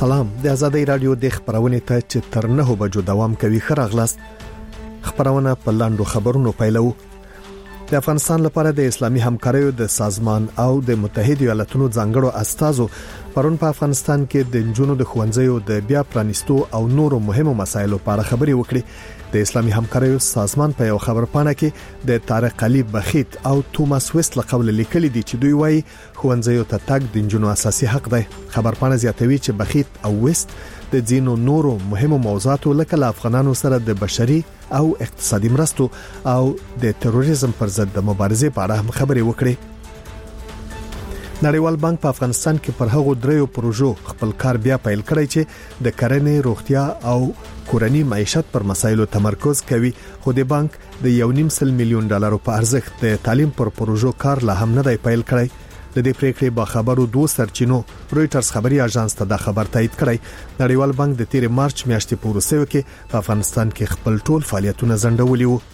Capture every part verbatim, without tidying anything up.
سلام د آزادۍ رادیو د خبرونې ته چې تر نه بجو دوام کوي خراغلاست خبرونه په لاندو خبرونو پیلو. د افغانستان لپاره د اسلامي همکاریو د سازمان او د متحده ایالاتونو ځانګړو استازو پرون په افغانستان کې د جنونو د خوندزیو د بیا پرانیستو او نورو مهمو مسایلو په اړه خبري وکړي. د اسلامي همکاریو سازمان په یو خبرپاڼه کې د طارق علي بخیت او توماس ویست لقول لیکلي دي چې دوی وايي خوندزیو ته تګ د جنونو اساسي حق دی. خبرپاڼه زیاتوي چې بخیت او ویست د ځینو نورو مهمو موضوعاتو لکه له افغانانو سره د بشري او اقتصادي مرستو او د تروریزم پر ضد د مبارزې په اړه هم خبري وکړي. نړیوال بانک په افغانستان کې پر هغو دریو پروژو خپل کار بیا پیل کړی چې د کرنې، روغتیا او کورنی معیشت پر مسایلو تمرکز کوي، خو د بانک د یو نیم سل میلیون ډالرو په ارزښت د تعلیم پر پروژو کار لا هم نه دی پیل کړی. د دې پریکړې با خبرو دوه سرچینو رويټرز خبري اژانس ته د خبر تایید کړی. نړیوال بانک د تیر مارچ میاشتې په وروستیو کې په افغانستان کې خپل ټول فعالیتونه ځنډولي وو.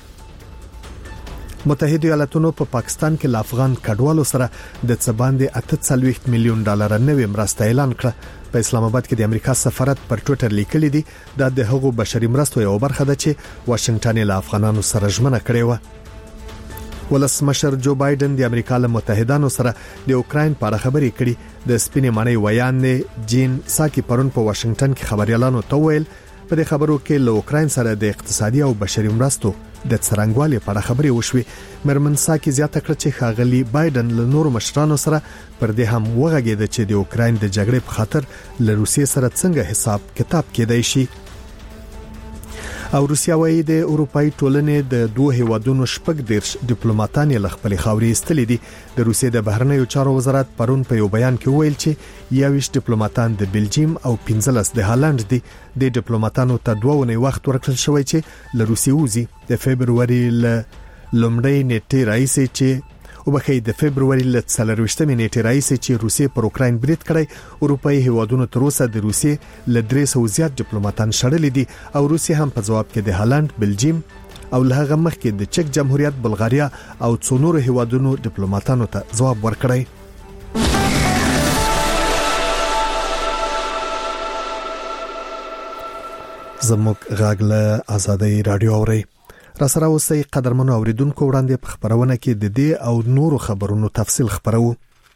متحده ایالاتونو په پا پاکستان کې ل افغان کډوالو سره د څباندې اته څلوېښت میلیون ډالر نوې مرسته اعلان کړه. په اسلام آباد کې د امریکا سفارت پر ټوئیټر لیکلي دي دا د هغو بشري مرستو یو برخه ده چې واشنگټن له افغانانو سره ژمنه کړې و. ولسمشر جو بایدن د امریکا له متحدانو سره د اوکراین په اړه خبرې کړي. د سپینې معنی ویان جین ساکي پرون په واشنگټن کې خبريالانو ته ویل په دې خبرو کې له اوکراین سره د اقتصادي او بشري مرستو د څرنګوالي په اړه خبرې وشوي. مرمن ساکي زیاته کړه چې ښاغلي بایدن له نورو مشرانو سره پر دې هم وغږېد چې د اوکراین د جګړې په خاطر له روسیې سره څنګه حساب کتاب کېدای شي. او روسیا وايي د اروپאי ټولنې د دوه هیوادونو شپږ دیرش ډیپلوماټان له خپل خاورې استلې دي. د روسیې د بهرنیو چارو وزارت پرون په یو بیان کې ویل چې یویش ډیپلوماټان د بلجیم او پنځلس د هالند دي. د ډیپلوماټانو ته دوه ونې وخت ورکړل شوی چې له روسیې وځي. د فبرवरी ل لومړی نیټه راځي چې وبخې د فبرवरी ل څلرويشتمې نیټه راځي چې روسیې پر اوکراین برید کړی. اروپאי هیوادونو تر اوسه د روسیې ل درې سوه زیات ډیپلوماټان شړلې دي او روسیې هم په جواب کې د هالند، بلجیم او له هغه مخکې د چک جمهوریت، بلغاریا او څو نورو هیوادونو ډیپلوماټانو ته جواب ورکړی. زموږ غاګ له آزادۍ رادیو اوري را سره اوسئ قدرمنو اوریدونکو. وړاندې په خبرونه کې د دې او نورو خبرونو تفصیل خبرو.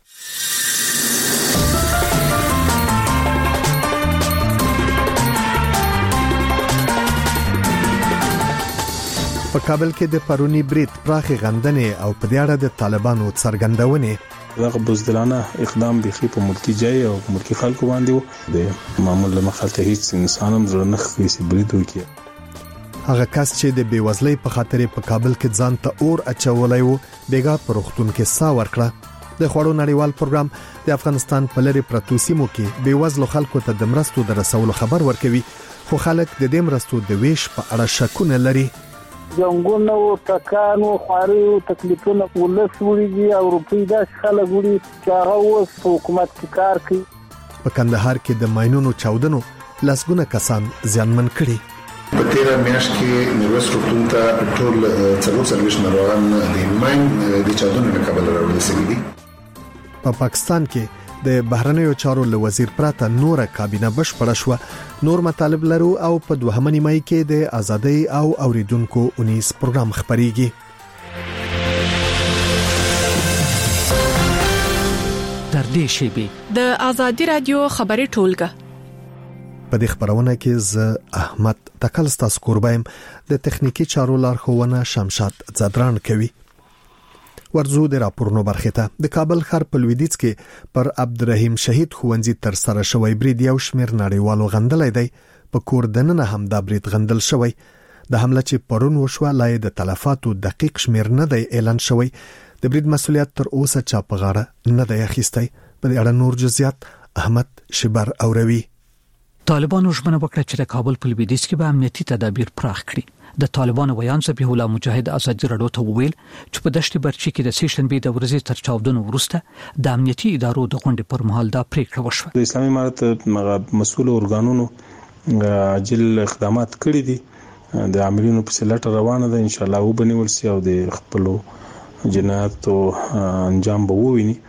په کابل کې د پرونی برید پراخي غندنې او په دې اړه د طالبانو څرګندونې دغه بزدلانه اقدام بيخي په ملکی جای او ملکی خلکو باندې د معمول مخالفت هیڅ انسان هم زړه نه خېسي برید وکړي. هغه کس چې د بیوزلۍ په خاطر په کابل کې ځان ته اور اچولای وو بیګا پرختون کې سا ورکړه. د خوړو نړیوال پروګرام د افغانستان په لری پرتو سیمو کې بیوزلو خلکو ته د مرستو د رسولو خبر ورکوي، خو خلک د دې مرستو د ویش په اړه شکونه لري. جنګونو او تکانو خاريو تکلیفونه ولس وړي او روپی داس خلک وړي چې هغه اوس حکومت کې کار کوي. په کندهار کې د ماينونو چاودنو لسګونه کسان زیانمن کړي. په تیر میاشت کې نوروز روغتون ته ټول څلور څلوېښت ناروغان د ماین د چاودنې له کبله راورسېدلي دي. په پاکستان کې د بهرنیو چارو له وزیر پراته نور کابینه بشپړه شو. نور مطالب لرو او په دوهمه نیمه کې د آزادۍ او اوریدونکو اونیس پروګرام خبريږي. تر دې شی د آزادۍ رادیو خبري ټولګه په دې خبرونه کې ز احمد تکلستاس قربایم د تخنیکی چارو لارښوونه شمشاد زدران کوي. ورزو د راپورونو برخه ته د کابل ښار په لویدیځ کې پر عبدالرحیم شهید خوندزي تر سره شوی برید یو شمیر نړیوالو غندلې دی. په کور دننه هم دا برید غندل شوی. د حمله چې پرون وشو لای د تلفاتو دقیق شمیر نه دی اعلان شوی. د برید مسولیت تر اوسه چا په غاړه نه دی اخیستی. په اړه نور جزئیات احمد شبر اوروي. طالبانو ژمنه وکړه چې د کابل په لویدیځ کې به امنیتي تدابیر پراخ کړي. د طالبانو ویان ذبیح الله مجاهد آزادۍ رادیو ته وویل چې په دشت برچی کې د سیشنبې د ورځې تر چاودنو وروسته د امنیتي ادارو د غونډې پر مهال دا پریکړه وشوه. د اسلامي امارت مسؤل ارګانونو عاجل اقدامات کړي دي. د عاملینو په سلټ روانه ده، ان شاء الله وبنول سي او د خپل جنایت انجام به وویني.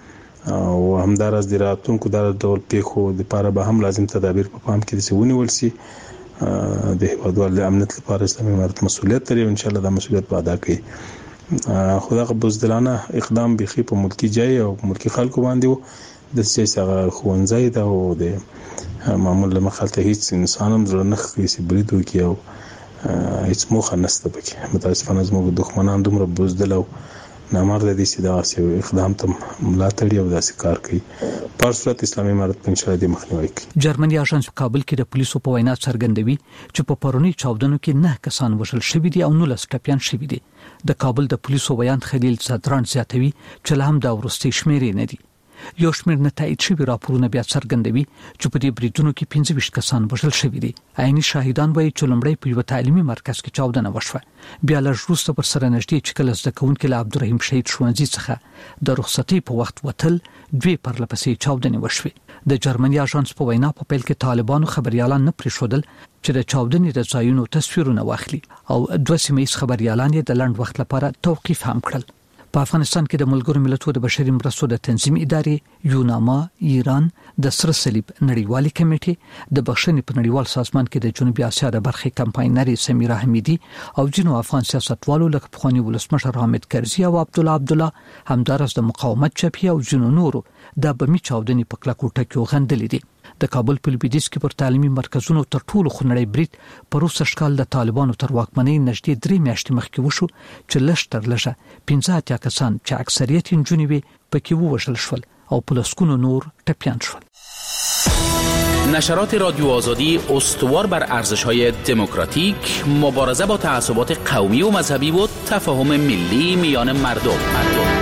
او همدارس د راتلونکو د ډول پیښو لپاره به هم لازم تدابیر په پام کې ونیول شي. د هیوادوالو د امنیت لپاره اسلامي امارت مسؤلیت لري او ان شاء الله دا مسؤلیت به ادا کړي. خدای بزدلانه اقدام بيخي په ملکی جای او ملکی خلکو باندې وو د سیاسي خوندزای دا او د معمول مخالفت هیڅ انسان هم زړه نه خېسي بریدو کې او هیڅ موخه نشته پکې. متاسفانه زموږ دښمنان دومره بزدل او نامرده دي چې دا اقدام ته ملاتړ او داسې کار کوي. په صورت اسلامي امارت په انشاء الله مخنیوي کوي. جرمني اژانس په کابل کې د پولیسو په وینا څرګندوي چې په پرونی چاودنو کې نه کسان وژل شوي دي او نه ټپيان شوي دي. د کابل د پولیسو بیان خلیل صدران زیاتوي چې له هم دا ورستي شمیرې نه دي. یو شمیر نه تایید شوی راپورونه بیا څرګندوي چې په دې بریدونو کې پنځه ویشت کسان وژل شوي دي. عیني شاهدان وایي چې لومړی په یو تعلیمي مرکز کې چاودنه وشوه. بیا له وروسته پر سره نږدې چې کله زده کوونکي له عبدالرحیم شهید ښوونځي څخه د رخصتۍ په وخت وتل دوی پرلپسې چاودنې وشوې. د جرمني اژانس په وینا په پیل کې طالبانو خبريالان نه پریښودل چې د چاودنې د ځایونو تصویرونه واخلي او دوه سیمه ییز خبريالان یې د لنډ وخت لپاره توقیف هم کړل. په افغانستان کې د ملګرو ملتونو د بشري مرستو د تنظیم ادارې یوناما، ایران، د سره صلیب نړیوالې کمیټې، د بخښنې په نړیوال سازمان کې د جنوبي اسیا د برخې کمپاینري سمیرا حمیدي او جنو افغان سیاستوالو لکه پخوانی ولسمشر حامد کرزي او عبد الله عبد الله همدارس د مقاومت جبهه او جنو نورو د بمی چاودنې په کلکو ټکو غندلې دي. د کابل په لویدیځ کې پر تعلیمي مرکزونو تر ټولو خنړی برید په روسي شکل د طالبانو تر واکمنۍ نږدې درې میاشتې مخکې وشو چې لږ تر لږه پنځه اتیا کسان چې اکثریت نجونې وي پکې ووژل شول او په لسګونو نور ټپیان شول. نشرات رادیو آزادی استوار بر ارزش‌های دموکراتیک، مبارزه با تعصبات قومی و مذهبی و تفاهم ملی میان مردم. مردم.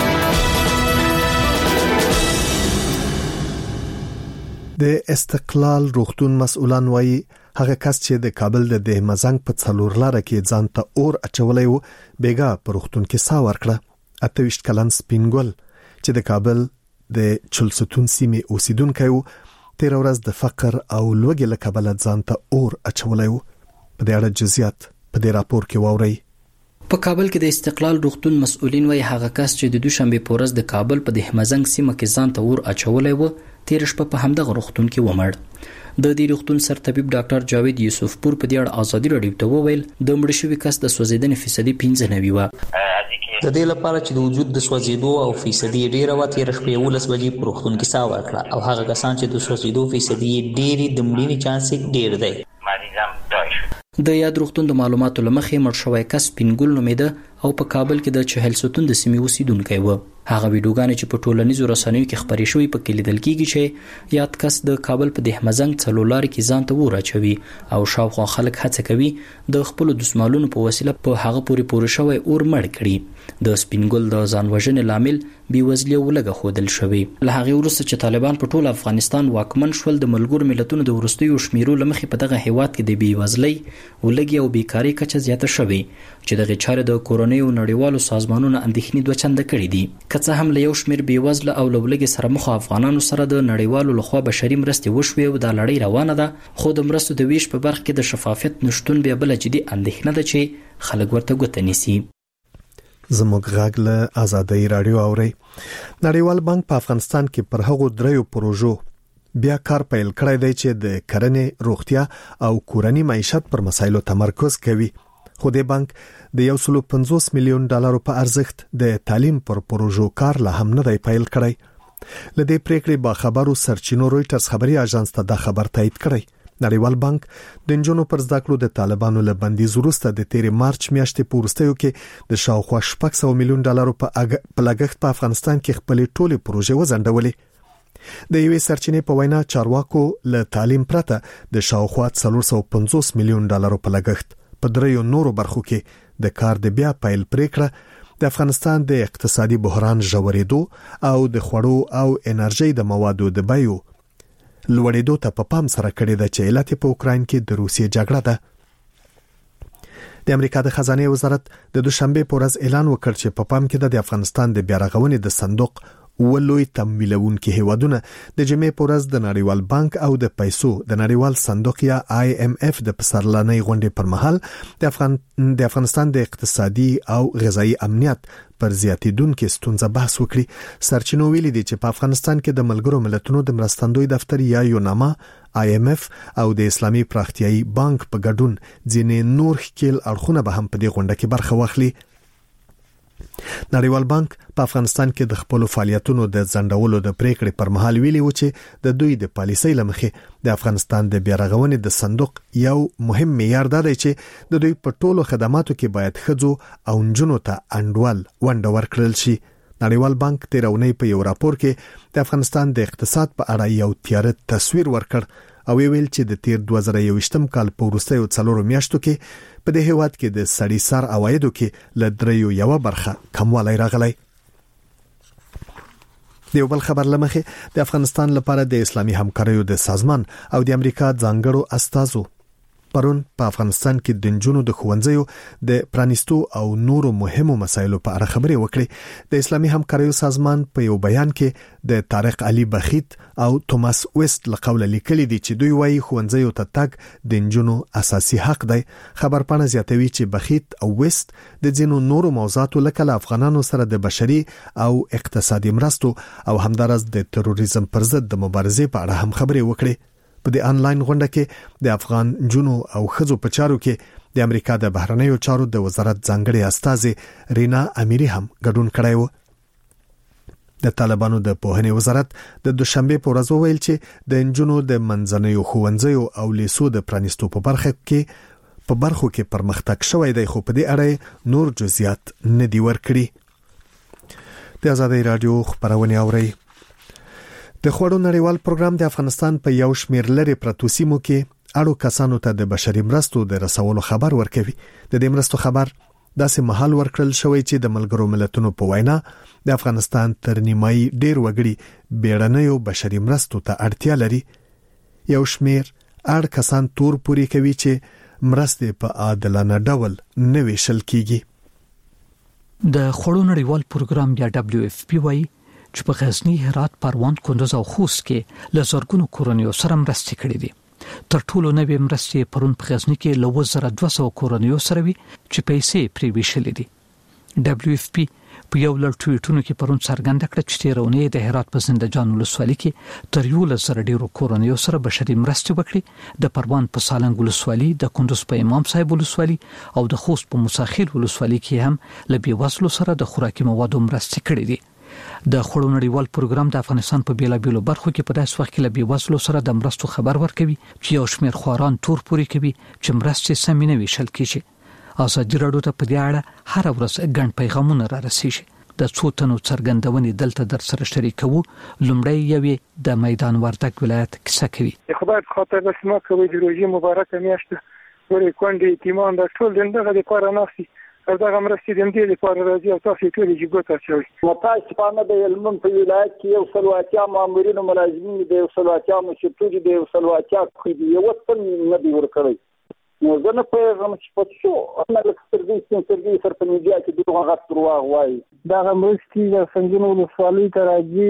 د استقلال روغتون مسؤلان وایي هغه کس چې د کابل د دهمزنګ په څلور لاره کې ځان ته اور اچولای وو بیګا په روغتون کې سا ورکړه. اته ویشت کلن سپینګل چې د کابل د چلستون سیمې اوسیدونکی وو تیر ورځ د فقر او لوږې له کبله ځان ته اور اچولای وو. په دې اړه جزئیات په دې راپور کې واورئ. په کابل کې د استقلال روغتون مسؤلین وایي هغه کس چې د دوشنبه په ورځ د کابل په دهمزنګ سیمه کې ځان ته اور اچولای وو تیر شپه په همدغه روغتون کې ومړ. د دې روغتون سرطبيب ډاکټر جاوید یوسف پور په دې اړه ازادي راډیو ته وویل د مړ شوی کس د سوځیدنې فیصدي پنځه نوي و. د دې لپاره چې د وجود د سوځیدو او فیصدي ډیره و تیر شپه یولس بجې په روغتون کې سا ورکړه او هغه کسان چې د سوځیدو فیصدي ډیری د مړینې چانس ډیر دی. د یاد روغتون د معلوماتو لمخې مړ شوی کس پینګل نومېده او په کابل کې د چهل ستون د سیمې اوسیدونکی و. هغه ویډیوګانې چې په ټولنیزو رسنیو کې خپرې شوې په کې لیدل کېږي چې یاد کس د کابل په دهمزنګ څلورلارې کې ځان ته اور اچوي او شاوخوا خلک هڅه کوي د خپلو دسمالونو په وسیله په هغه پورې پورې شوی اور مړ کړي. د سپینګل د ځان وژنې لامل بېوزلي او لږه ښودل شوی. له هغې وروسته چې طالبان په ټول افغانستان واکمن شول د ملګرو ملتونو د وروستیو شمیرو له مخې په دغه هیواد کې د بېوزلۍ، ولږې او بیکارۍ کچه زیاته شوې چې دغې چارې د کورنیو نړیوالو سازمانونو اندېښنې دوه چنده کړي دي. که څه هم له یو شمېر بېوزله او له ولږې سره مخ افغانانو سره د نړیوالو لخوا بشري مرستې وشوې او دا لړۍ روانه ده، خو د مرستو د ویش په برخه کې د شفافیت نشتون بیا بله جدي اندېښنه ده چې خلک ورته ګوته نیسي. زموږ غږ له آزادۍ رادیو اوري. نړیوال بانک په افغانستان کې پر هغو دریو پروژو بیا کار پیل کړی دی چې د کرنې، روغتیا او کورنۍ معیشت پر مسایلو تمرکز کوي. خو د بانک د یو سل پنځوس میلیون ډالرو په ارزښت د تعلیم پر پروژو کار لا هم نه دی پیل کړی. لدې پریکړې با خبرو سرچینو رويټرز خبري اژانس ته دا خبر تایید کړی. نړیوال بانک د انجونو پر زده کړو د طالبانو له بندیز وروسته د تیر مارچ میاشتې په وروستیو کې د شاوخوا شپږ سوه میلیون ډالرو په لګښت په افغانستان کې خپلې ټولې پروژې وځنډولې. د یوې سرچینې په وینا چارواکو له تعلیم پرته د شاوخوا څلور سوه پنځوس میلیون ډالرو په لګښت په دریو نورو برخو کې د کار د بیا پیل پریکړه د افغانستان د اقتصادي بحران ژورېدو او د خوړو او انرژي د موادو د بیو لوړېدو ته په پام سره کړی ده چې علت په اوکراین کې د روسیې جګړه ده. د امریکا د خزانه وزارت د دوشنبه په ورځ اعلان وکړ چې په پام کې د افغانستان د بیا رغونې د صندوق ولوي تمویلونکي هیوادونه د جمعې په ورځ د نړیوال بانک او د پیسو د نړیوال صندوق یا آی ایم اف د پسرلنۍ غونډې پر مهال د افغان د افغانستان د اقتصادي او غذایی امنیت پر زیاتیدونکو ستونزه بحث وکړي. سرچینو ویلي دي چې په افغانستان کې د ملګرو ملتونو د مرستندوی دفتر یا یوناما آی ایم اف او د اسلامي پراختیایي بانک په ګډون ځینې نور ښکیل اړخونه به هم په دې غونډه کې برخه واخلي. نړیوال بانک په افغانستان کې د خپل فعالیتونو د ځنډولو د پریکړې پر مهال ویلي و چې د دوی د پالیسۍ لمخې د افغانستان د بیارغونې د صندوق یو مهم معیار دی چې د دوی په ټولو خدماتو کې باید ښځو او نجونو ته انډول ونډه ورکړل شي. نړیوال بانک تیر اونۍ په یو راپور کې د افغانستان د اقتصاد په اړه یو تیاره تصویر ورکړ او ویل چې د تیر دوه زره یوویشتم کال په وروستیو څلورو میاشتو کې په دې هیواد کې د سړي سر عوایدو کې ل دریو یو برخه کموالی راغلی. د یو بل خبر لمخې د افغانستان لپاره د اسلامي همکاریو د سازمان او د امریکا ځانګړو استازو پرون په افغانستان کې د نجونو د ښوونځیو د پرانیستو او نورو مهمو مسایلو په اړه خبرې وکړې. د اسلامي همکاریو سازمان په یو بیان کې د طارق علي بخیت او توماس ویست لقول لیکلي دي چې دوی وايي ښوونځیو ته تګ د نجونو اساسي حق دی. خبرپاڼه زیاتوي چې بخیت او ویست د ځینو نورو موضوعاتو لکه له افغانانو سره د بشري او اقتصادي مرستو او همدارس د تروریزم پر ضد د مبارزې په اړه هم خبرې وکړې. په دې انلاین غونډه کې د افغان جنو او خزو په چارو کې د امریکا د بهرنیو چارو د وزارت ځانګړي استاذ رینا امیری هم ګډون کړی و. د طالبانو د پوهنې وزارت د دوشنبه په ورځ ویل چې د انجونو د منځنیو ښوونځیو او لیسو د پرانیستو په برخه کې په برخو کې پرمختګ شوی دی، خو په دې اړه نور جزئیات نه دی ورکړي. د آزادۍ رادیو خبرونه اوري. د خوړو نړیوال پروګرام د افغانستان په یو شمېر لري پرتو سیمو کې اړو کسانو ته د بشري مرستو د رسولو خبر ورکوي. د دې مرستو خبر داسې مهال ورکړل شوی چې د ملګرو ملتونو په وینا د افغانستان تر نیمایي ډیر وګړي بیړنیو بشري مرستو ته اړتیا لري. یو شمېر اړ کسان تور پوری کوي چې مرستې په عادلانه ډول نه ویشل کیږي. د خوړو نړیوال پروګرام یا دبليو اف پی وايي چې په غزنی، هرات، پروان، کندوز او خوست کې لزرګونو کورنیو سره مرستې کړې دي. تر ټولو نوې مرستې پرون په غزنی کې له دوه زره دوه سوه کورنیو سره وي چې پیسې پرې ویشلې دي. دبليو اف پی په یو لړ ټویټونو کې پرون څرګنده کړه چې تیرونه د هرات په زنده‌جان ولسوالۍ کې تر یو لسر ډیرو کورنیو سره بشري مرستې وکړي. د پروان په سالنګ ولسوالۍ، د کندوز په امام صاحب ولسوالۍ او د خوست په موساخیل ولسوالۍ کې هم له بیوزلو سره د خوراکي موادو مرستې کړې دي. د خوړو نړیوال پروګرام د افغانستان په بیلابیلو برخو کې په داسې وخت کې له بیوزلو سره د مرستو خبر ورکوي چې یو شمېر خواران تور پوري کوي چې مرستې سمې نه ویشل کیږي. ازادي راډیو ته په دې اړه هر ورځ ګڼ پیغامونه را رسیږي. د څو تنو څرګندونې دلته در سره شریکوو. لومړی یوې د میدان وردګ ولایت کیسه کوي. خدای په خاطر بس ما کوي د روزي مبارکه میاشت ورې کونډې یتیمان د ټول دغه د کار ناسي او دا مرستې د دې لپاره راځي او تاسو ټول یې ګوت اچوي. متاسفانه د علم په ولایت کې یو سلواتیا مامورین او ملازمین د یو سلواتیا مشرتوج د یو سلواتیا خېدي یو څه نه دی ورکړی. نو زه نه پوهېږم چې په څو انا د سترګې سترګې سره په میډیا کې دغه غږ دروغ وایي. دا مرستې د سنجونو ولسوالۍ ته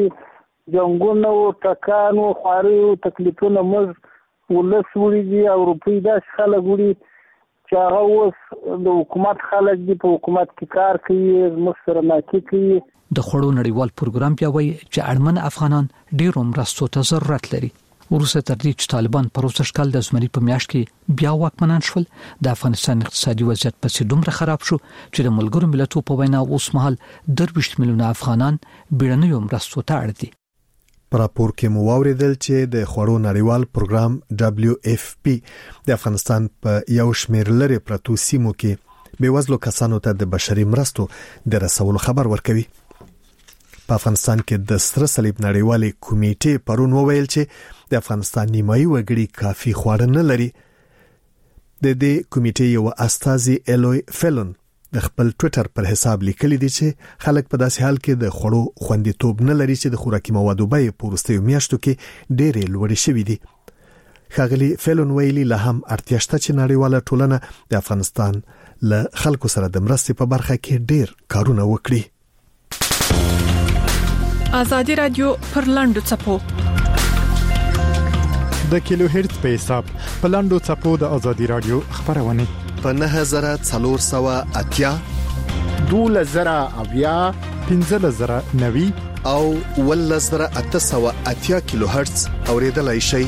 راځي، جنګونه او ټکانو خواري او تکلیفونه موږ ولس وړي او روپۍ داسې خلک وړي چې هغه اوس د حکومت خلک دي، په حکومت کې کار کوي، زموږ سره ناکي کوي. د خوړو نړیوال پروګرام بیا وایي چې اړمن افغانان ډېرو مرستو ته ضرورت لري. وروسته تر دې چې طالبان په روسش کال د زمري په میاشت کې بیا واکمنان شول، د افغانستان اقتصادي وضعیت پسې دومره خراب شو چې د ملګرو ملتونو په وینا اوس مهال درویشت میلیونه افغانان بیړنیو مرستو ته اړ دي. په راپور کې مو واوریدل چې د خوړو نړیوال پروګرام دبليو اف پی د افغانستان په یو شمېر لري پرتو سیمو کې بیوزلو کسانو ته د بشري مرستو د رسولو خبر ورکوي. په افغانستان کې د سره صلیب نړیوالې کمیټې پرون وویل چې د افغانستان نیمایي وګړي کافي خواړه نه لري. د دې کمیټې یو استاذ الوی فلون د خپل ټوئیټر پر حساب لیکلي دي چې خلک په داسې حال کې د خوړو خوندیتوب نه لري چې د خوراکي موادو بیې په وروستیو میاشتو کې ډېرې لوړې شوې دي. ښاغلي فلون ویلي لا هم اړتیا شته چې نړیواله ټولنه د افغانستان له خلکو سره د مرستې په برخه کې ډېر کارونه وکړي. ازادي رادیو پر لاندو چپو د کیلو هرتز په حساب په لاندو چپو د ازادي رادیو خبرونه په نه هزار څلور سوه اتیا دوه زره اویا پنځه زره نوي او ول زره اته سوه اتیا کیلو هرتز اوریدلای شي.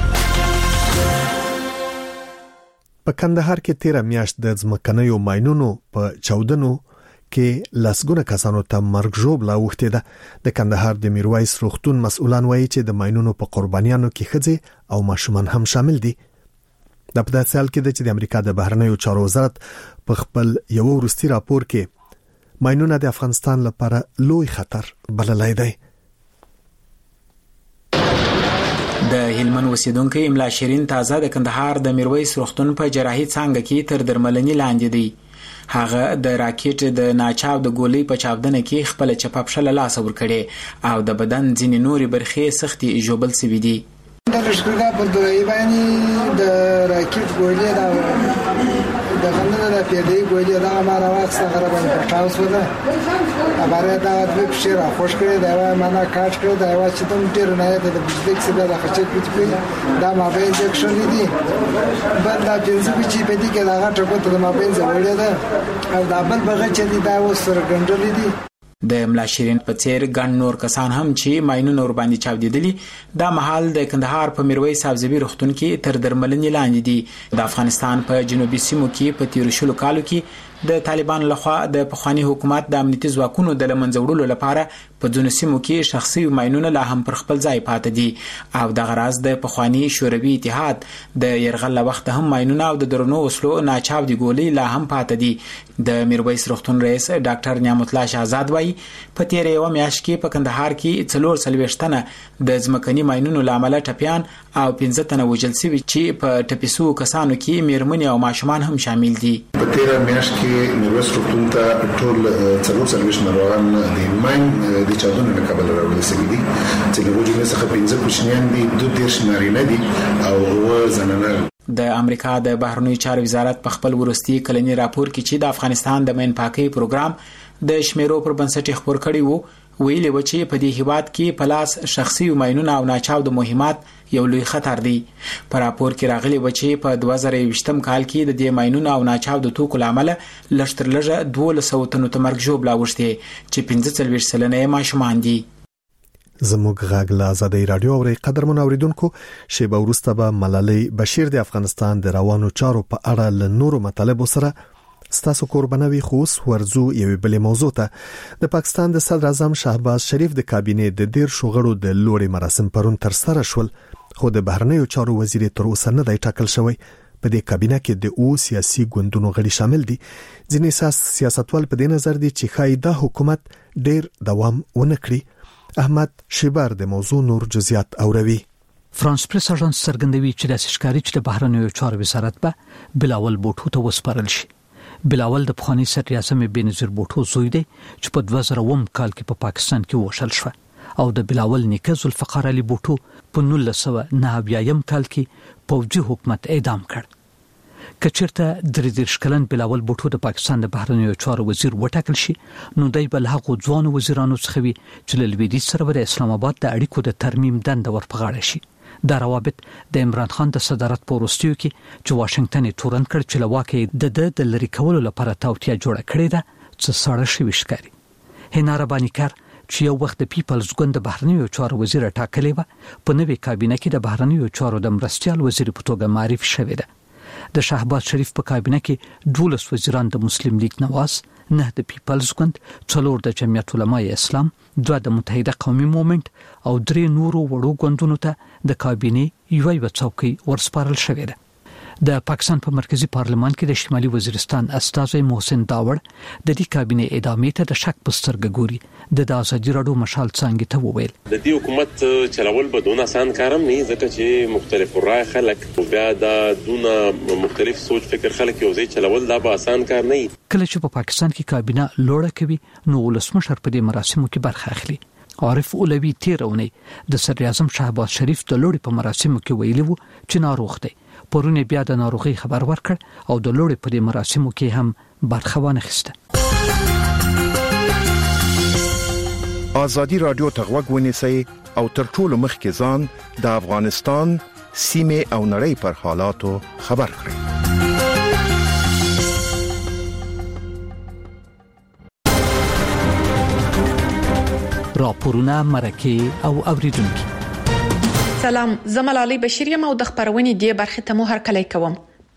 په کندهار کې تیر میاشت د ځمکنیو ماينونو په چاودنو کې لاسګونه کسانو ته مرګ ژوبله وخته ده. د کندهار د میرویس روغتون مسؤلان وایي چې د ماينونو په قربانیانو کې ښځې او ماشومان هم شامل دي. د په داسې حال کې د چې د امریکا د بهرنیو چارو وزارت په خپل یو وروستي راپور کې ماينونه د افغانستان لپاره لوی خطر بللی دی. د هلمند اوسیدونکو املا شیرین تازه د کندهار د میرویس روغتون په جراحي څانګه کې تر درملنې لاندې دی. هغه د راکټ د ناچاو د ګولۍ په چاودنه کې خپل چپاپشل لاس ور کړي او د بدن ځینې نوري برخې سختي جوبل سوي دي. د لشکرګاه په دوی باندې د راکټ ګولۍ دا د غننه د پیډې ګولۍ دا ماره واخصه غره باندې پټاوس ولا اباره دا د بشیر خوش کړي دا معنا کاټ کړي دا وا چې تم ډیر نه ده د بجلی کې څه د خچې کړي دا ما به انجکشن دي بل دا پنځه چې په دې کې دا غټه کوته د ما به زوړې ده او دا بل بغه چې دا وسره ګنډلې دي. د املا شیرین په څیر ګڼ نور کسان هم چې ماينونه ور باندې چاودیدلي دا محل د کندهار په میرویس سبزبي روغتون کې تر درملنې لاندې دي. د افغانستان په جنوبي سیمو کې په تیر شلو کالو کې د طالبان لخوا د پخوانی حکومت د امنیتي ځواکونو د لمنځوړلو لپاره په ځینو سیمو کې شخصي ماينونه لا هم پر خپل ځای پاتې دي او د غراض د پخوانی شوروي اتحاد د يرغل وخت هم ماينونه او د درنو وسلو ناچاو دي ګولې لا هم پاتې دي. د میرویس روغتون رئیس ډاکټر نعمت الله شهزاد وایي په تیر یو میاشت کې په کندهار کې څلور سلويشتنه د ځمکني ماينونو لامل ټپيان او پنځه تنه وژل شوي چې په ټپيسو کسانو کې میرمنې او ماشومان هم شامل دي. په تیر میاشت کې میرویس روغتون ته ټول څلور سلويشت ناروغان د ماين د چاودنې له کبله راوړل شوي دي چې له وجې څخه پنځه کوچنیان دي دوه دیرش نارینه دي او اووه زنانه. د امریکا د بهرنیو چارو وزارت په خپل ورستي کلنی راپور کې چې د افغانستان د مین پاکي پروګرام د شمیرو پر بنسټ خبر کړی وو ویلي و چې په دې هیواد کې پلاس شخصي ماينونه او ناچاو د مهمات یو لوی خطر دی. په راپور کې راغلي و چې په دوه زره یوویشتم کال کې د دې ماينونو او ناچاو د توکو لامل لشتر لږه دوه سوه تنو تمرګ جوړ لاوښتي چې پنځه څلوېښت سلنه ماشومان دي. زموږ غږ له آزادۍ رادیو او قدرمن اوریدونکو شیبه وروسته به ملالۍ بشیر د افغانستان د روانو چارو په اړه له نورو مطالبو سره ستاسو قربانوي خوس ورزو یوې بلې موضوع ته. د پاکستان د صدر اعظم شهباز شریف د کابینې د ډیر شغړو د لوړې مراسم پرون تر سره شول خو د بهرنیو چارو وزیر تر اوسه نه دی ټاکل شوی. په دې کابینه کې د او سیاسي ګوندونو غړي شامل دي. ځینې سیاستوال په دې نظر دي چې خای دا حکومت ډیر دوام ونه کړي. احمد شیبر د موضوع نور جزئیات اوروي. فرانس پریس اژانس څرګندوي چې د ښکاری چې د بهرنیو چارو وزارت به بلاول بوټو ته وسپارل شي. بلاول د پخوانی صدر اعظم بنظیر بوټو زوی دی چې په دوه زره اووه کال کې په پا پاکستان کې وشل شو او د بلاول نیکه ذوالفقار علي بوټو په نولس سوه نهه اویایم کال کې پوځي حکومت اعدام کړ. کچرته درې دېرش کلن بلاول بوټو د پاکستان د بهرنیو چارو وزیر وټاکل شي نو دای بل هغه ځوانو وزیرانو څخه وي چې له لویدیځ سره د اسلام آباد د اړیکو د ترمیم دنده ورپغاړه شي. دا روابط د عمران خان د صدارت په وروستیو کې چې واشنگټن یې تورن کړ چې لواکې د د لری کولو لپاره توطیه جوړه کړې ده چې ساړه شوي ښکاري. هناره بانیکر چې یو وخت د پیپلز ګوند د بهرنیو چارو وزیر ټاکلې و په نوې کابینه کې د بهرنیو چارو د مرستيال وزیر په توګه معرفي شوی ده. د شهباز شریف په کابینه کې دولس وزیران د مسلم لیگ نواز، نه د پیپلز ګوند، څلور د جمعیت علماء اسلام، دوه د متحده قومي موومنت او درې نورو وړو ګوندونو ته د کابینې یوه یوه څوکۍ ورسپارل شوې ده. د پاکستان په مرکزی پارلمان کې د شمالي وزیرستان استازی محسن داوړ د دې کابینې ادامې ته د شک په سترګه ګوري. د آزادي راډیو مشال څنګه ته وویل د دې حکومت چلول به دونه آسان کارم نه ځکه چې مختلف رائے خلک بیا د دونه مختلف سوچ فکر خلک یو ځای چلول دا به آسان کار نه وي. کله چې په پاکستان کې کابینه لوړه کوي نو ولسمشر په دې مراسمو کې برخه اخلي. عارف اولوی تیرونی د صدر اعظم شهباز شریف د لوړې په مراسمو کې ویلي وو چې ناروغ دی. پرونه بیا د ناروغي خبر ورکړ او د لوړې په دې مراسمو کې هم برخه وانخیسته. ازادي رادیو ته غوږ ونیسئ او تر ټولو مخکې ځان د افغانستان سیمه او نړۍ پر حالاتو خبر کړئ. راپورونه مرکه او اوریدونکو. سلام، زه ملالۍ بشیر یم او د خبرونې دی برخه ته مو هرکلی کوم.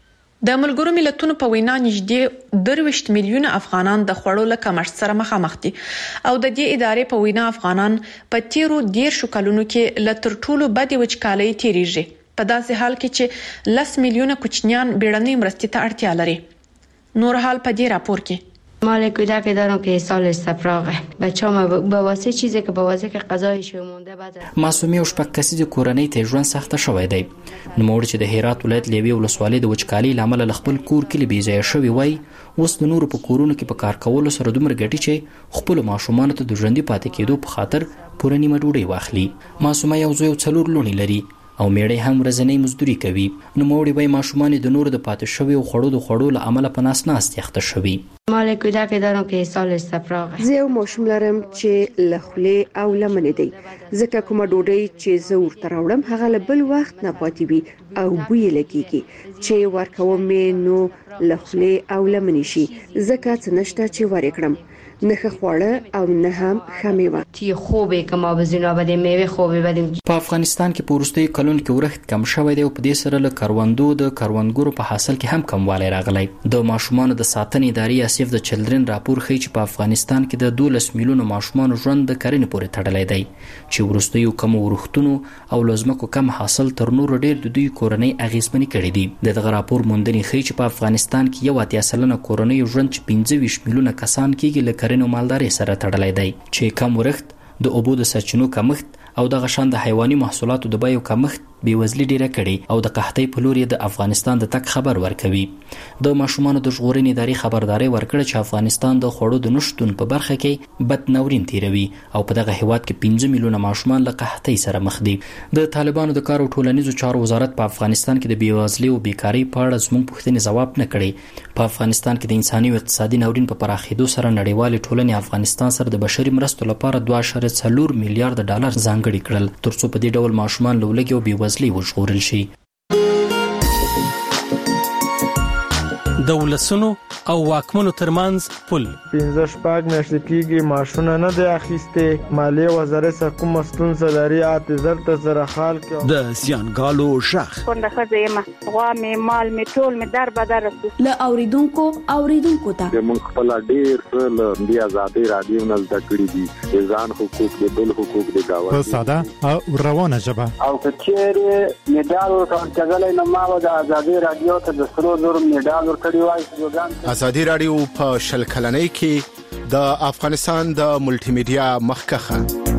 د ملګرو ملتونو په وینا نږدې درویشت میلیونه افغانان د خوړو له کمښت سره مخامخ دي او د دې ادارې په وینا افغانان په تیرو دیرشو کلونو کې له تر ټولو بدې وچکالۍ تیریږي، په داسې حال کې چې لس میلیونه کوچنیان بیړنۍ مرستې ته اړتیا لري. نور حال په دې راپور کې. مال کودک دارم که سال استفراغه بچه‌ها به واسه چیزی که به واسه که غذایش مونده بعد معصومه او شپږ کسیزه کورنۍ ته ژوند سخته شوی دی. نوموړي چې د هرات ولایت لیوي ولسوالۍ د وچکالۍ لامل خپل کور کې بې ځای شوی وای، اوس د نورو په کورونو کې په کار کولو سره دومره ګټي چې خپل ماشومان ته د ژوندۍ پاتې کېدو په خاطر پوره نیمه ډوډۍ واخلي. معصومه یو زوی او څلور لوڼې لري او میړه هم ورځنی مزدوري کوي. نوموړي وای ماشومان د نورو د پاتې شوی او خړو د خړو له عمله په ناس ناس یخته شوی. مال کودک دارم که سال استفراغه زه یو ماشوم لرم چې لخله او لمنې دی، ځکه کومه ډوډۍ چې زه ورته راوړم هغه له بل وخت نه پاتې وي او بوی لګیږي چې ورکوم مې نو لخله او لمنې شي، ځکه څه نشته چې ور کړم، نه خواړه او نه هم خمیوه. تی خوبه که ما بزینا بدیم میوه خوبه بدیم. په افغانستان کې په وروستیو کلونو کې ورښت کم شوی دی او په دې سره له کروندو د کروندګرو په حاصل کې هم کموالی راغلی. د ماشومانو د ساتنې ادارې سیف د چلډرن راپور ښیي چې په افغانستان کې د دولس میلیونو ماشومانو ژوند د کرنې پورې تړلی دی چې وروستیو کمو ورښتونو او له ځمکو کم حاصل تر نورو ډېر د دوی کورنۍ اغېزمنې کړي دي. د دغه راپور موندنې ښیي چې په افغانستان کې یو اتیا سلنه کورنیو ژوند چې پنځه ویشت میلیونه کسان کېږي له کرنې او مالدارۍ سره تړلی دی، چې کم ورښت، د اوبو د سرچینو کمښت او دغه شان د حیواني محصولاتو د بیو کمښت بېوزلي ډیره کړي او د قحطۍ په لور یې د افغانستان د تګ خبر ورکوي. د ماشومانو د ژغورنې ادارې خبرداری ورکړه چې افغانستان د خوړو د نشتون په برخه کې بد ناورین تیروي او په دغه هیواد کې پنځه میلیونه ماشومان له قحطۍ سره مخ دي. د طالبانو د کار او ټولنیزو چارو وزارت په افغانستان کې د بېوزلۍ او بیکارۍ په اړه زموږ پوښتنې ځواب نه کړي. په افغانستان کې د انساني او اقتصادي ناورین په پراخېدو سره نړیوالې ټولنې افغانستان سره د بشري مرستو لپاره دوه اعشاریه څلور میلیارډ ډالر ځانګړي کړل ترڅو په دې ډول ماشومان له لوږې او بېوزلۍ وژغورل شي. د ولسونو او واکمنو ترمنځ پل پنځه شپږ میاشتې کېږي معاشونه نه دی اخیستې، مالیې وزارت څخه کومه ستونزه لري اته زر ته زره خال کې د زیانګالو شخ کونډه ښځه یم، غوا مې مال مې ټول مې در بدر رسو له اوریدونکو اوریدونکو ته موږ خپل ډېر څه له دې ازادي رادیو نه زده کړي دي، د ځان حقوق د بل حقوق د گاوه په ساده او روانه ژبه او کچېره میډال ورکړل نه ما د ازادي رادیو ته د سرو زر میډال ورکړی وای. ازادي رادیو په شل کلنۍ کې د افغانستان د ملټي میډیا مخکخه.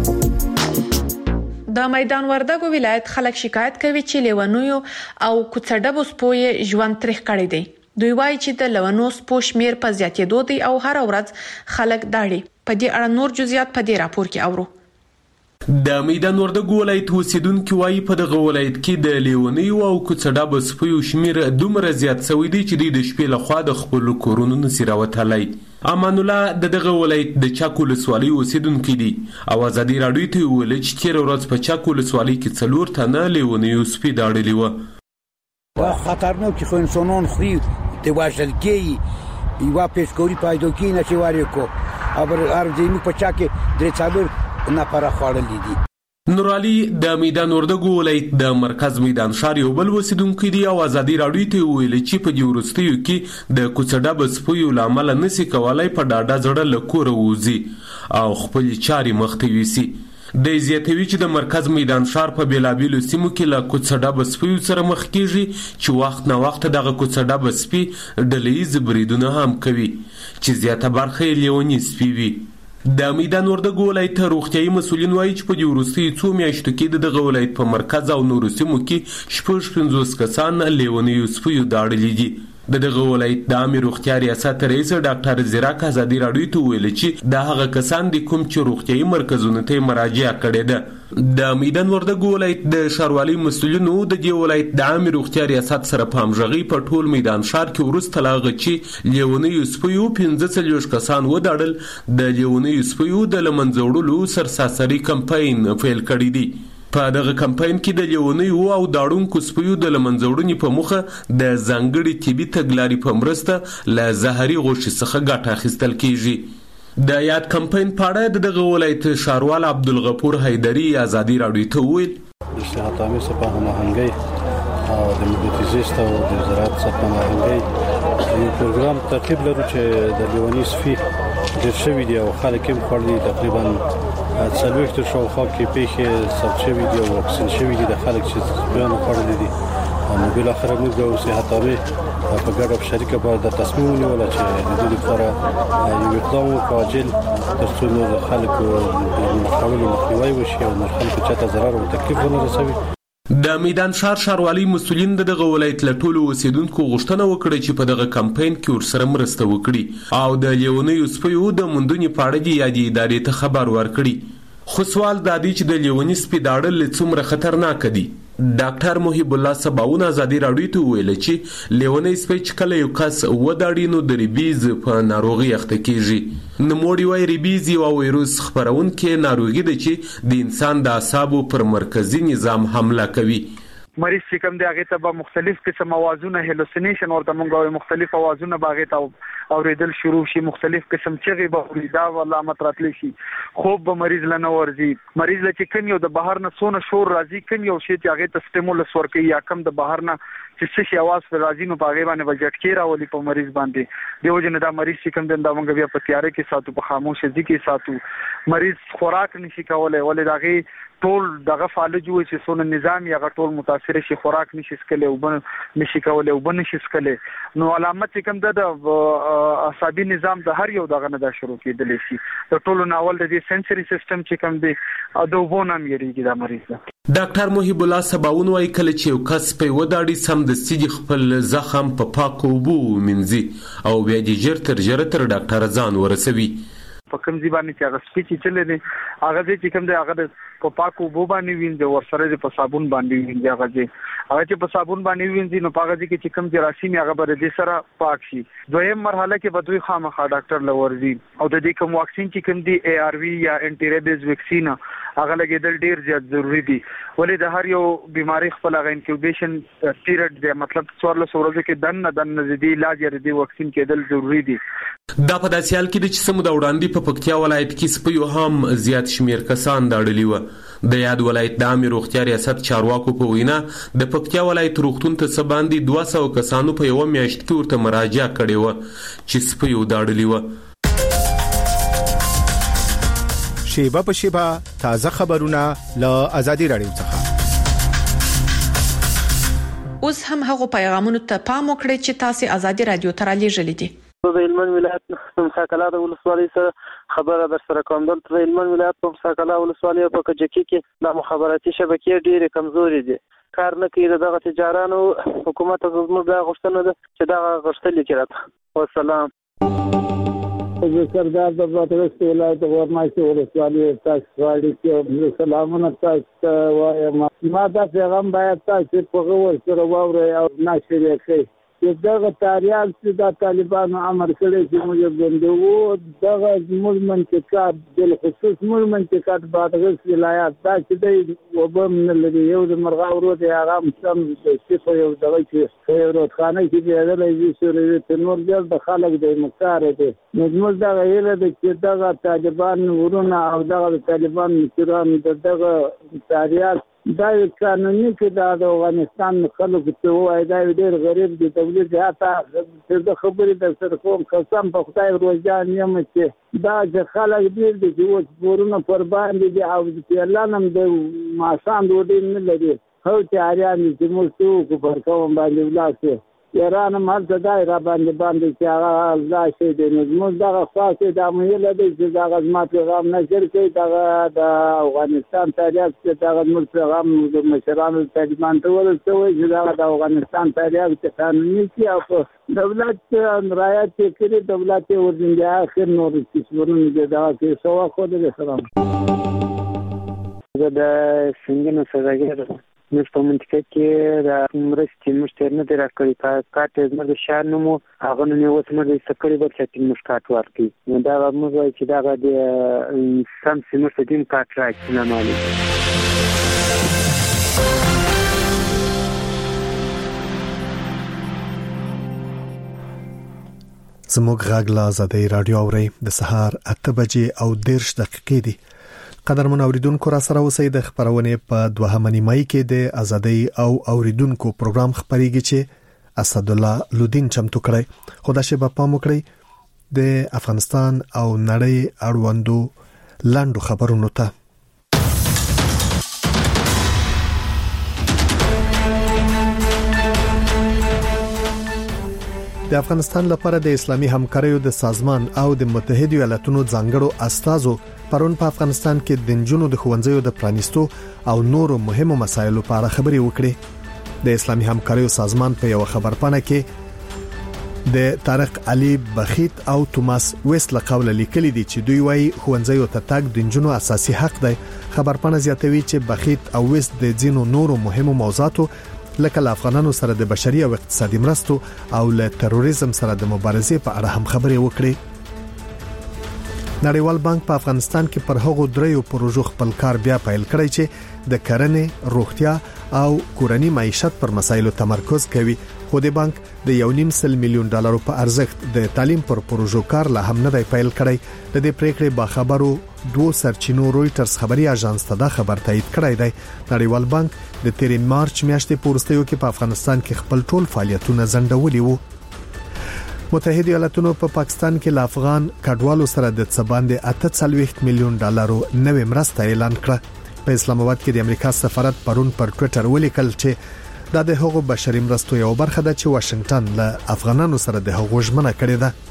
د میدان وردګو ولایت خلک شکایت کوي چې لیونیو او کوڅډبو سپوې ژوند تریخ کړی دی. دوی وایي چې د لیونیو سپو شمیر په زیاتېدو دی او هر ورځ خلک داړي. په دې اړه نور جزئیات په دې راپور کې اورو. د میدان وردګو ولایت اوسیدونکو وايي په دغه ولایت کې د لیونیو او کوڅډبو سپیو شمیر دومره زیات شوی دی چې د شپې لخوا د خپل کورونو نسی راوتلی. امان الله د دغه ولایت د چاکو ولسوالۍ اوسیدونکو دي او ازادي رادیو ته ویل چې تیر ورځ په چاکو ولسوالۍ کې څلور تنه لیونیو سپی داړلي و. وا خطرناک خو انسانان خوري د واژلګي یو پیشګوري پیدا کی نه چې واره کو ابر ارځینو په چاکه درې څلور نفر خړلې دي. نورالي د میدان وردګو ولایت د مرکز میدان شهر یو بل وسیدونکو دی او ازادي رادیو ته ویل چې په دې ورستیو کې د کوڅډبو سپیو لامل نسی کولای په ډاډه زړه لکور ووزي او خپل چاري مخته ویسي. د زیاتوي چې د مرکز میدان شهر په بیلابیلو سیمو کې له کوڅډبو سپیو سره مخ کیږي چې وخت نه وخت دغه کوڅډبو سپی ډلهیز بریدونه هم کوي چې زیاته برخه یې لیونی سپی وي. د میدان وردګو ولایت روغتیايي مسؤلین وایي چې په دې وروستیو څو میاشتو کې دغه ولایت په مرکز او نورو سیمو کې شپږ پنځوس کسان لیونیو سپیو داړلي دي. د دغه ولایت د عامه روغتیا ریاست رئیس ډاکټر زیراک ازادي راډیو ته ویل چې د هغه کسان د کوم چې روغتيایي مرکزونو ته مراجعه کړې ده. د میدان وردګ ولایت د ښاروالۍ مسؤلینو د دې ولایت د عامه روغتیا ریاست سره پامژغي په ټول میدان ښار کې ورسته لاغه چې لیونیو سپیو پنځه څلوېښت کسان وداړل. د لیونیو سپیو د لمنځوړلو سرساسري کمپاین پیل کړی دی. په دغه کمپاین کې د لیونیو او داړونکو سپیو د لمنځوړنې په موخه د ځانګړي طبي تګلارې په مرسته له زهري غوښې څخه ګټه اخیستل کیږي. د یاد کمپاین په اړه د دغه ولایت ښاروال عبدالغفور حیدري ازادي راډیو ته وویل د صحت عامه څخه په هماهنګۍ او د مدیریت او د زراعت څخه په هماهنګۍ یو پروګرام ترتیب لرو چې د لیونی سپي ډېر شوي دي او خلک یې خورلي تقریبا څلوېښت شاوخوا کې پیښې ثبت شوي دي او واکسین شوي دي د خلک چې سپیانو خوړلي دي. نو بالاخره موږ د صحت عامه په ګډه په شریکه باید د تصمیم ونیول چې د دې لپاره یو اقدام وکړو عاجل تر څو نور خلکو د خوړلو مخنیوی وشي او نور خلکو چاته ضرر او تکلیف ونه رسوي. د میدان ښار ښاروالۍ مسؤلین د دغه ولایت له ټولو اوسیدونکو غوښتنه وکړه چې په دغه کمپاین کې ورسره مرسته وکړي او د لیونیو سپیو د موندنې په اړه د یادې ادارې ته خبر ورکړي. خو سوال دا دی چې د لیوني سپي داړل څومره خطرناک دي. ډاکټر محب الله سباون ازادي راډیو ته ویل چې لیونی سپي چې کله یو کس وداړي نو د ریبیز په ناروغي اخته کیږي. نوموړي وايي ریبیز یو وایروس خپرونکې ناروغي ده چې د انسان د اعصابو پر مرکزي نظام حمله کوي. مریض چې کوم دی هغه ته به مختلف قسم اوازونه هلوسینیشن ورته مونږ مختلف اوازونه باغې ته اوریدل شروع شي، مختلف قسم چغې به اوریدا علامت راتلی شي، خوب به مریض لنه ورځي. مریض له چې کوم یو د بهر نه سونه شور راځي، کوم یو شی چې هغه ته سټیمولس ورکوي یا کوم د بهر نه چې څه شي आवाज پر راځي نو په هغه باندې به جټکې راولي په مریض باندې. دیو جن دا مریض چې کوم دا مونږ بیا په تیارې کې ساتو، په خاموشه ځای کې ساتو. مریض خوراک نشي کولای ولې داغه ټول دغه فالج وي چې سونه نظام یا ټول متاثر شي، خوراک نشي سکله او بن نشي کولای او بن نشي سکله. نو علامت چې کوم د اعصابي نظام د هر یو دغه نه دا شروع کېدلی شي. د ټولو ناول د دې سنسوري سیستم چې کوم دی د وبونه مېریږي دا مریض. ډاکټر محب الله سباون وايي کله چې یو کس په وداړي سم د سړي خپل زخم په پاکو اوبو ومنځي او بیا د ژر تر ژره تر ډاکټر ځان ورسوي. په کوم ځای باندې چې هغه سپي چې چلې دي هغه ځای چې کوم دی هغه په پاکو اوبو باندې وینځي، ورسره په صابون باندې وینځي. هغه ځای هغه چې په صابون باندې وینځي نو په هغه ځای کې چې کوم جراثیم هغه به د سره پاک شي. دویم مرحله کې به دوی خامخا ډاکټر لورځي او د دې کوم واکسین چې کوم دی اي ار وي یا انټي ریبیز ویکسین هغه لګیدل ډیر زیات ضروری دي. ولې د هر یو بیماری خپل هغه انکیوبیشن پیریډ دی، مطلب څوارلس ورځې کې دنه دنه زیدي علاج یا د واکسین کېدل ضروری دي. دا په داسې حال کې د چې سمو د وړاندې په پکتیا ولایت کې سپیو هم زیات شمیر کسان داړلي و. د یاد ولایت د عامه روغتیا ریاست چارواکو په وینا د پکتیا ولایت روغتون ته څه باندې دوه سوه کسانو په یو میاشت کې ورته مراجعه کړې و چې سپیو داړلي و. شیبه په شیبه تازه خبرونه له آزادي راډیو څخه. اوس هم هغه پیغامونو ته پام وکړئ چې تاسو آزادي راډیو ته را لېږلي دي. د هلمند ولایت مساکلا د ولسوالۍ سره خبره در سره کوم. دلته د هلمند ولایت په مساکلا ولسوالۍ په کجکی کې د مخابراتي شبکې ډېرې کمزوري دي، کار نه کوي. دغه تجارانو حکومت ته زموږ د غوښتنه ده چې دغه غوښتنې کړي. والسلام. زه سردار د بادغیس ولایت ورمایسي ولسوالۍ تاسو واړی کې سلامونه تاسو ته وایم. ما دا پیغام باید تاسو په غوړ سره واورئ او نشر یې کړئ چې دغه تاریال چې د طالبانو امر کړی چې موږ بندوو دغه زموږ منطقه بالخصوص موږ منطقه بادغیس ولایت دا چې دی وبم نه لري. یو د مرغاو رود هغه هم سم صفر یو دغه چې یو رودخانه کې بیادلی وي سوري ته نور ډېر د خلک دی مکاره دی. نو زموږ دغه هیله ده چې دغه طالبان ورونه او دغه طالبان مشران د دغه تاریال دا قانوني کې د افغانستان خلکو ته وایي دا ډېر غریب دي. دولت حتی د خبرې د سره کوم قسم په خدای روزان یم چې دا چې خلک ډېر دي چې اوس پورونه پر باندې دي او پیرلان هم د ماسان ډوډۍ نه لري. هو تیاریان دي چې موږ څوک پر کوم باندې ولاړ شو ایران هم هلته دای را باندې باندې چې هغه دا شی دی نو زموږ دغه خاصې دا مهیله دی چې دغه زما پیغام نشر کوي دغه د افغانستان تاریخ چې دغه زموږ پیغام د مشرانو طالبان ته ورسوي چې دغه د افغانستان تاریخ چې قانوني شي او په دولت رعایت کړي دولت ورنده اخر نور کیسورونه دغه کې سوا خو د سلام زه د څنګه سوداګر موږ په منطقه کې د مرستې مشتر نه درکړي کا کاټ زموږ د شهر نومو هغه نو اوس موږ د سکړې بل چې موږ کاټ ورکړي نو دا موږ وایي چې دا د سم سیمه ستیم کاټ راځي نه مالي زموږ غږ لا آزادۍ رادیو اوري د سهار اته بجې او دیرش دقیقې دي قدرمن اوریدونکو را سره اوسئ د خبرونه په دوهمه نیمه کې د ازادۍ او اوریدونکو پروګرام خبريږي چې اسد الله لودین چمتو کړی خدا شي په پام وکړي د افغانستان او نړۍ اړوندو لاندو خبرونو ته د افغانستان لپاره د اسلامي همکاریو د سازمان او د متحده ایالاتونو ځانګړو استازو پرون په افغانستان کې د جنونو د خوندزیو د پرانیستو او نورو مهمو مسایلو په اړه خبري وکړي د اسلامي همکاریو سازمان په یو خبرپاڼه کې د طارق علي بخیت او توماس ویس له قوله لیکلي دي چې دوی وايي خوندزیو ته تاګ د جنونو اساسي حق دی خبرپاڼه زیاتوي چې بخیت او ویس د ځینو نورو مهمو موضوعاتو لکه افغانانو سره د بشري او اقتصادي مرستو او له تروریزم سره د مبارزې په اړه هم خبري وکړي نړیوال بانک په افغانستان کې پر هغو دریو پروژو خپل کار بیا پیل کړی چې د کرنې، روغتیا او کورنۍ معیشت پر مسایلو تمرکز کوي خو د بانک د یو نیم سل میلیون ډالرو په ارزښت د تعلیم پر پروژو کار لا هم نه دی پیل کړی د دې پریکړې با خبرو دوه سرچینو رويټرز خبري اژانس ته دا خبر تایید کړی دی نړیوال بانک د تیر مارچ میاشتې پورستیو کې په افغانستان کې خپل ټول فعالیتونه زندولي وو متحده ایالاتونو په پا پاکستان کې ل افغان کډوالو سره د څباندې اته څلويخت میلیون ډالرو نوې مرسته اعلان کړه په اسلام آباد کې د امریکا سفارت پرون پر ټوئیټر ولیکل چې دا د هغو بشري مرستو یو برخه ده چې واشنگټن له افغانانو سره د هغو ژمنه کړې ده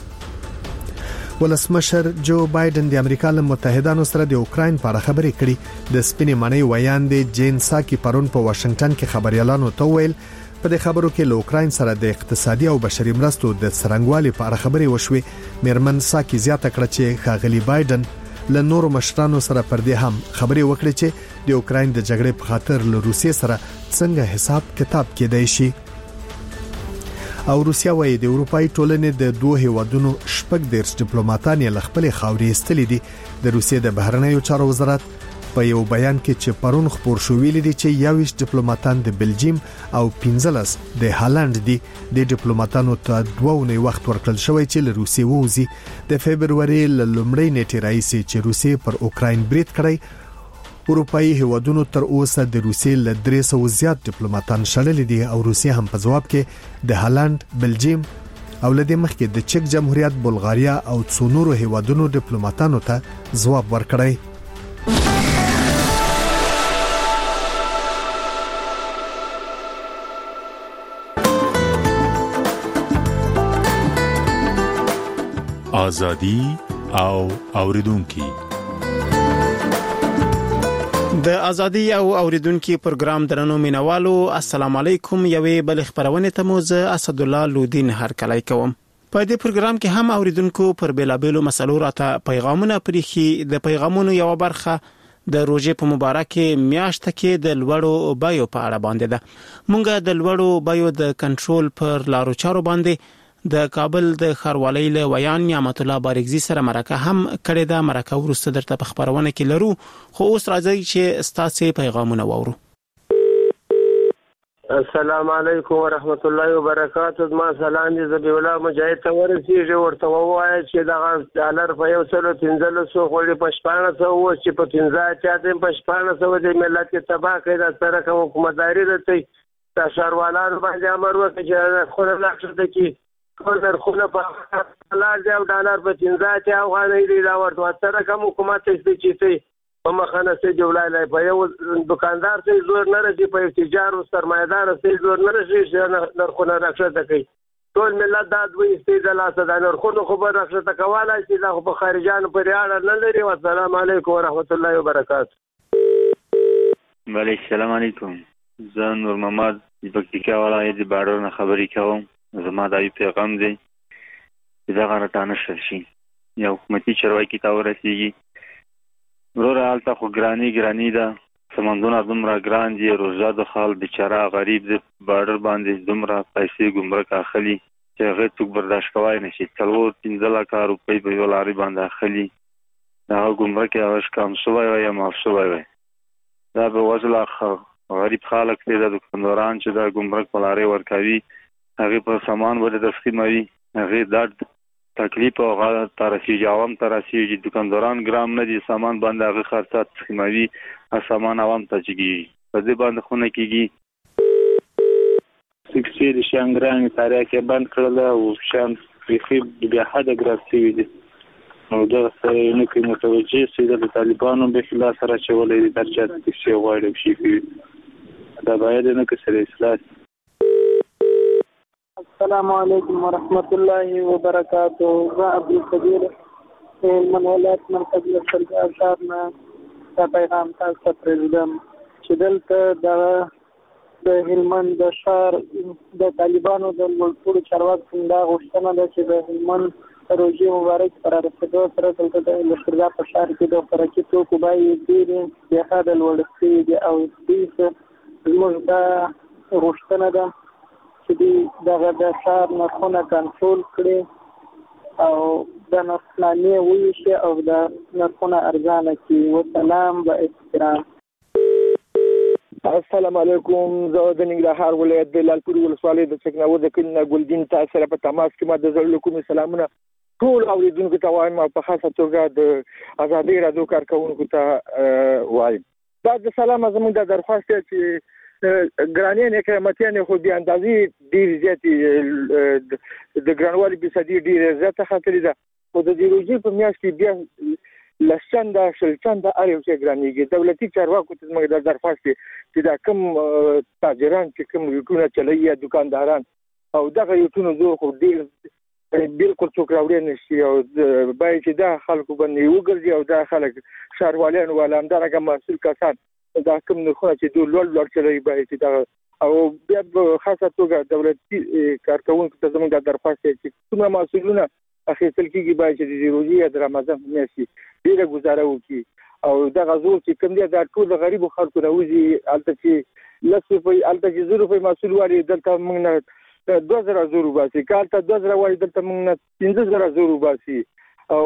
ولسمشر جو بایدن د امریکا له متحدانو سره د اوکراین په اړه خبرې کړې د سپینې معنی ویاندې جین ساکي پرون په واشنگټن کې خبريالانو ته ویل په دې خبرو کې له اوکراین سره د اقتصادي او بشري مرستو د څرنګوالي په اړه خبرې وشوې میرمن ساکي زیاته کړه چې ښاغلي بایدن له نورو مشرانو سره پر دې هم خبرې وکړې چې د اوکراین د جګړې په خاطر له روسیې سره څنګه حساب کتاب کېدای شي او روسیا وايي د اروپאי ټولنې د دوه هیوادونو شپږ دیرش ډیپلوماټان یې خپل خاورې استلې دي د روسیې د بهرنیو چارو وزارت په یو بیان کې چې پرون خبر شو ویل دي چې یویش ډیپلوماټان د بلجیم او پنځلس د هالند دي د ډیپلوماټانو ته دوه ونې وخت ورکړل شوی چې له روسیې ووزي د فبرवरी لومړۍ نیټې راځي چې روسیې پر اوکراین برید کړی اروپאי هیوادونو تر اوسه د روسیې له درې سوه زیات ډیپلوماټان شړل دي او روسیې هم په جواب کې د هالند بلجیم او لدې مخکې د چک جمهوریت بلغاریا او څو نورو هیوادونو ډیپلوماټانو ته جواب ورکړی ازادي او اوریدونکو د ازادي او اوریدونکو پروګرام درنو مینوالو السلام علیکم یوې بل خبرونه ته موزه اسد الله لودین هر کله کوم په دې پروګرام کې هم اوریدونکو پر بیلابېلو مسلو راته پیغامونه پریخي د پیغامونو یو برخه د روزې په مبارکه میاشت کې د لوړو بایو په اړه باندې ده مونږه د لوړو بایو د کنټرول پر لارو چارو باندې د کابل د خاروالۍ له ویان نعمت الله بارګزي سره مرکه هم کړې ده مرکه ورسته درته په خبرونه کې لرو خو اوس راځي چې ستاسو پیغامونه وورو السلام علیکم ورحمت الله وبرکاتہ ما سلام دې زبی الله مجاهد ته ورسیږي ورته وایي چې دا ډالر په یو سل پنځه سوه خوري په شپږ سوه و چې په پنځه چاته په شپږ سوه د ملت تباہ کړي د سره کوم حکومتداري راځي د شهروالانو باندې امر وکړي چې خو نه لښته کې کورنر خونه په ډالر او ډالر په پنځه چا افغانۍ دی دا ورته سره کوم حکومت څه چې په مخانه سي جوړای په یو دکاندار سي زور نه رسي په تجار او سرمایدار سي زور نه رسي چې نرخونه راکښته کوي ټول ملت دا دوی استیدل اساس نرخونه خبر راکښته کوله چې دا په خارجانو پر اړه نه لري. والسلام علیکم ورحمت الله وبرکاته. بله السلام علیکم. زه نور محمد د پکتیکا ولایت د باډر نه خبرې کوم. زما دا یو پیغام دی چې دا غره نشر شي یا حکومتي چارواکي ته ورسیږي. وروره هلته خو ګراني ګراني ده، سمندونه دومره ګران دي، روژه د خال بیچاره غریب د باډر باندې دومره پیسې ګمرک اخلي چې هغه څوک برداشت کولی نه شي. څلور پنځه لکه روپۍ په یو لارۍ باندې اخلي، د هغه ګمرک یې هغه کم شوی وی یا معاف شوی وی. دا به وضع غریب خلک دی، د دکانداران چې د ګمرک په لارۍ ورکوي هغې په سامان ولې تسخیموي، هغې درد تکلیف او هغه ته رسېږي، عوام ته رسېږي. دکانداران ګرام نه دي، سامان باندې هغه خرڅه تسخیموي، سامان عوام ته چېږي، په دې باندې خونه کېږي. سکسي د شیان ګران تاریخ یې بند کړله او شیان بیخي بیا حده ګران شوي دي. نو دغه څه نه کوي متوجه سي د طالبانو بیخي لاس راچولی دي، هر چا ته کیسې غواړي او شي کوي. دا باید نه که سره اصلاح شي. السلام علیکم ورحمت الله وبرکاته. زه عبدالقدیر هلمند ولایت مرکز لښکرګاه ښار نه دا پیغام تاسو ته پرېږدم چې دلته دغه د هلمند د ښار د طالبانو د لوړپوړو چارواکو څخه دا غوښتنه ده چې د هلمند روژې مبارک پر رسېدو سره دلته د لښکرګاه په ښار کې د خوراکي توکو بیې ډېرې بېحده لوړې شوي دي او دوی زموږ دا غوښتنه ده چې دوی دغه د ښار نرخونه کنټرول کړي او د نرخنامې وویشي او د نرخونه ارزانه کړي. وسلام به احترام. السلام علیکم. زه د ننګرهار ولایت د لالپورې ولسوالۍ د چکناور د کلي نه ګلدین تاسو سره په تماس کې ما د زړه کومې سلامونه ټول اوریدونکو ته وایم او په خاصه توګه د ازادي راډیو کارکونکو ته وایم. دا د سلام زموږ د درخواست چې ګرانې نه قیمتي خو بیا اندازې ډېر زیاتې د ګرانوالي فیصدي ډېره زیاته خطرې ده. خو د دې روژې په میاشت کې بیا لسچنده شلچنده هر یو شی ګرانېږي. دولتي چارواکو ته زموږ د درخواست چې دا کوم تاجران چې کوم یوټونه چلوي یا دکانداران او دغه یوټونو زور خو ډېر بالکل څوک راوړی نه شي او باید چې دا خلکو باندې وګرځي او دا خلک ښاروالان والا همدارنګه مسؤل کسان دا کوم نرخونه چې دوی لوړ لوړ چلوي باید چې دا او بیا په خاصه توګه دولتي کارکونکو ته زموږ د درخواست چې کومه مسؤلونه اخیستل کېږي باید چې د روژې یا د رمضان په میاشت کې ډېره ګزاره وکړي او دغه زور چې کوم دی دا ټول د غریبو خلکو راوځي. هلته چې لس روپۍ هلته چې زر روپۍ مسؤل وایي دلته موږ نه دوه زره زور وباسي، که هلته دوه زره وایي دلته موږ نه پنځه زره زور وباسي او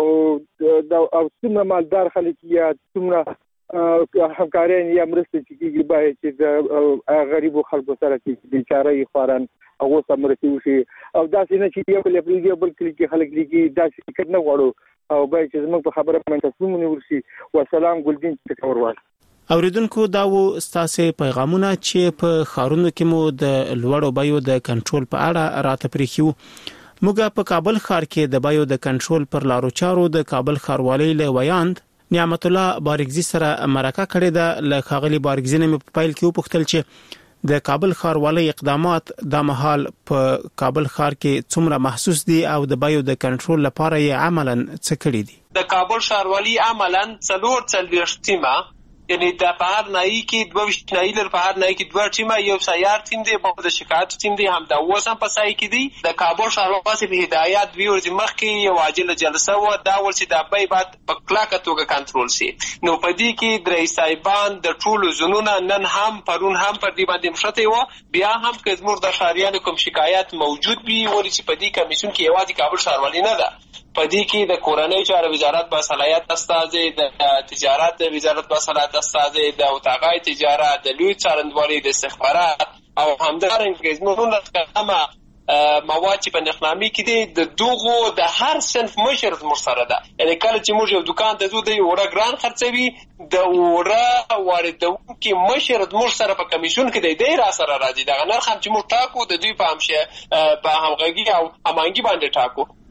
او څومره مالدار خلک یا څومره همکاران یا مرستې چې کېږي باید چې د غریبو خلکو سره چې بیچاره یې خواران هغو سره مرستې وشي او داسې نه چې یو بل پرېږدي او بل کلي کې خلک لیکي داسې فکر نه غواړو او باید چې زموږ په خبره باندې تصمیم ونیول شي. والسلام. ګلدین چکور وایم. اوریدونکو دا و ستاسو پیغامونه چې په ښارونو کې مو د لوړو بیو د کنټرول په اړه راته پریښیو. موږ په کابل ښار کې د بیو د کنټرول پر لارو چارو د کابل ښاروالۍ له ویاند نعمت الله بارګزي سره مرکه کړې ده. له ښاغلي بارګزي نه په پیل کې وپوښتل چې د کابل ښاروالۍ اقدامات د مهال په کابل ښار کې څومره محسوس دي او د بیو د کنټرول لپاره یې عملاً څه کړي دي. د کابل ښاروالۍ عملاً څلور څلوېښت ټیمه یعنی د بهر نایی کې دوه ویشت نایی لر بهر نایی کې دوه ټیمه یو سیار ټیم دی په د شکایت ټیم دی هم دا اوس هم په سای کې دی. د کابل ښاروالۍ په هدایت دوی ورځې مخکې یو عاجله جلسه و دا ول چې د بای بعد په کلاکه توګه کنټرول شي. نو په دې کې درې صاحبان د ټولو زونونه نن هم پرون هم پر دې باندې مشته و. بیا هم که زموږ د ښاریانو کوم شکایت موجود وي ولې چې په دې کمیسیون کې یوازې کابل ښاروالۍ نه ده، په دې کې د کورنۍ چارو وزارت باصلاحیت استازي، د تجارت وزارت باصلاحیت استازي، د اتاقای تجارت، د لوی څارندوالۍ، د استخبارات او همدارنګه زموږ کلمه مواد چې په نخنامي کې دي د دوغو د هر صنف مشر زموږ سره ده. یعنې کله چې موږ یو دکان ته ځو د وړه ګران خرڅوي د وړه واردونکي مشر زموږ سره په کمیسیون کې دی دی را سره راځي. دغه نرخ هم چې موږ ټاکو د دوی په همشه په همغږي او هماهنګي باندې ټاکو.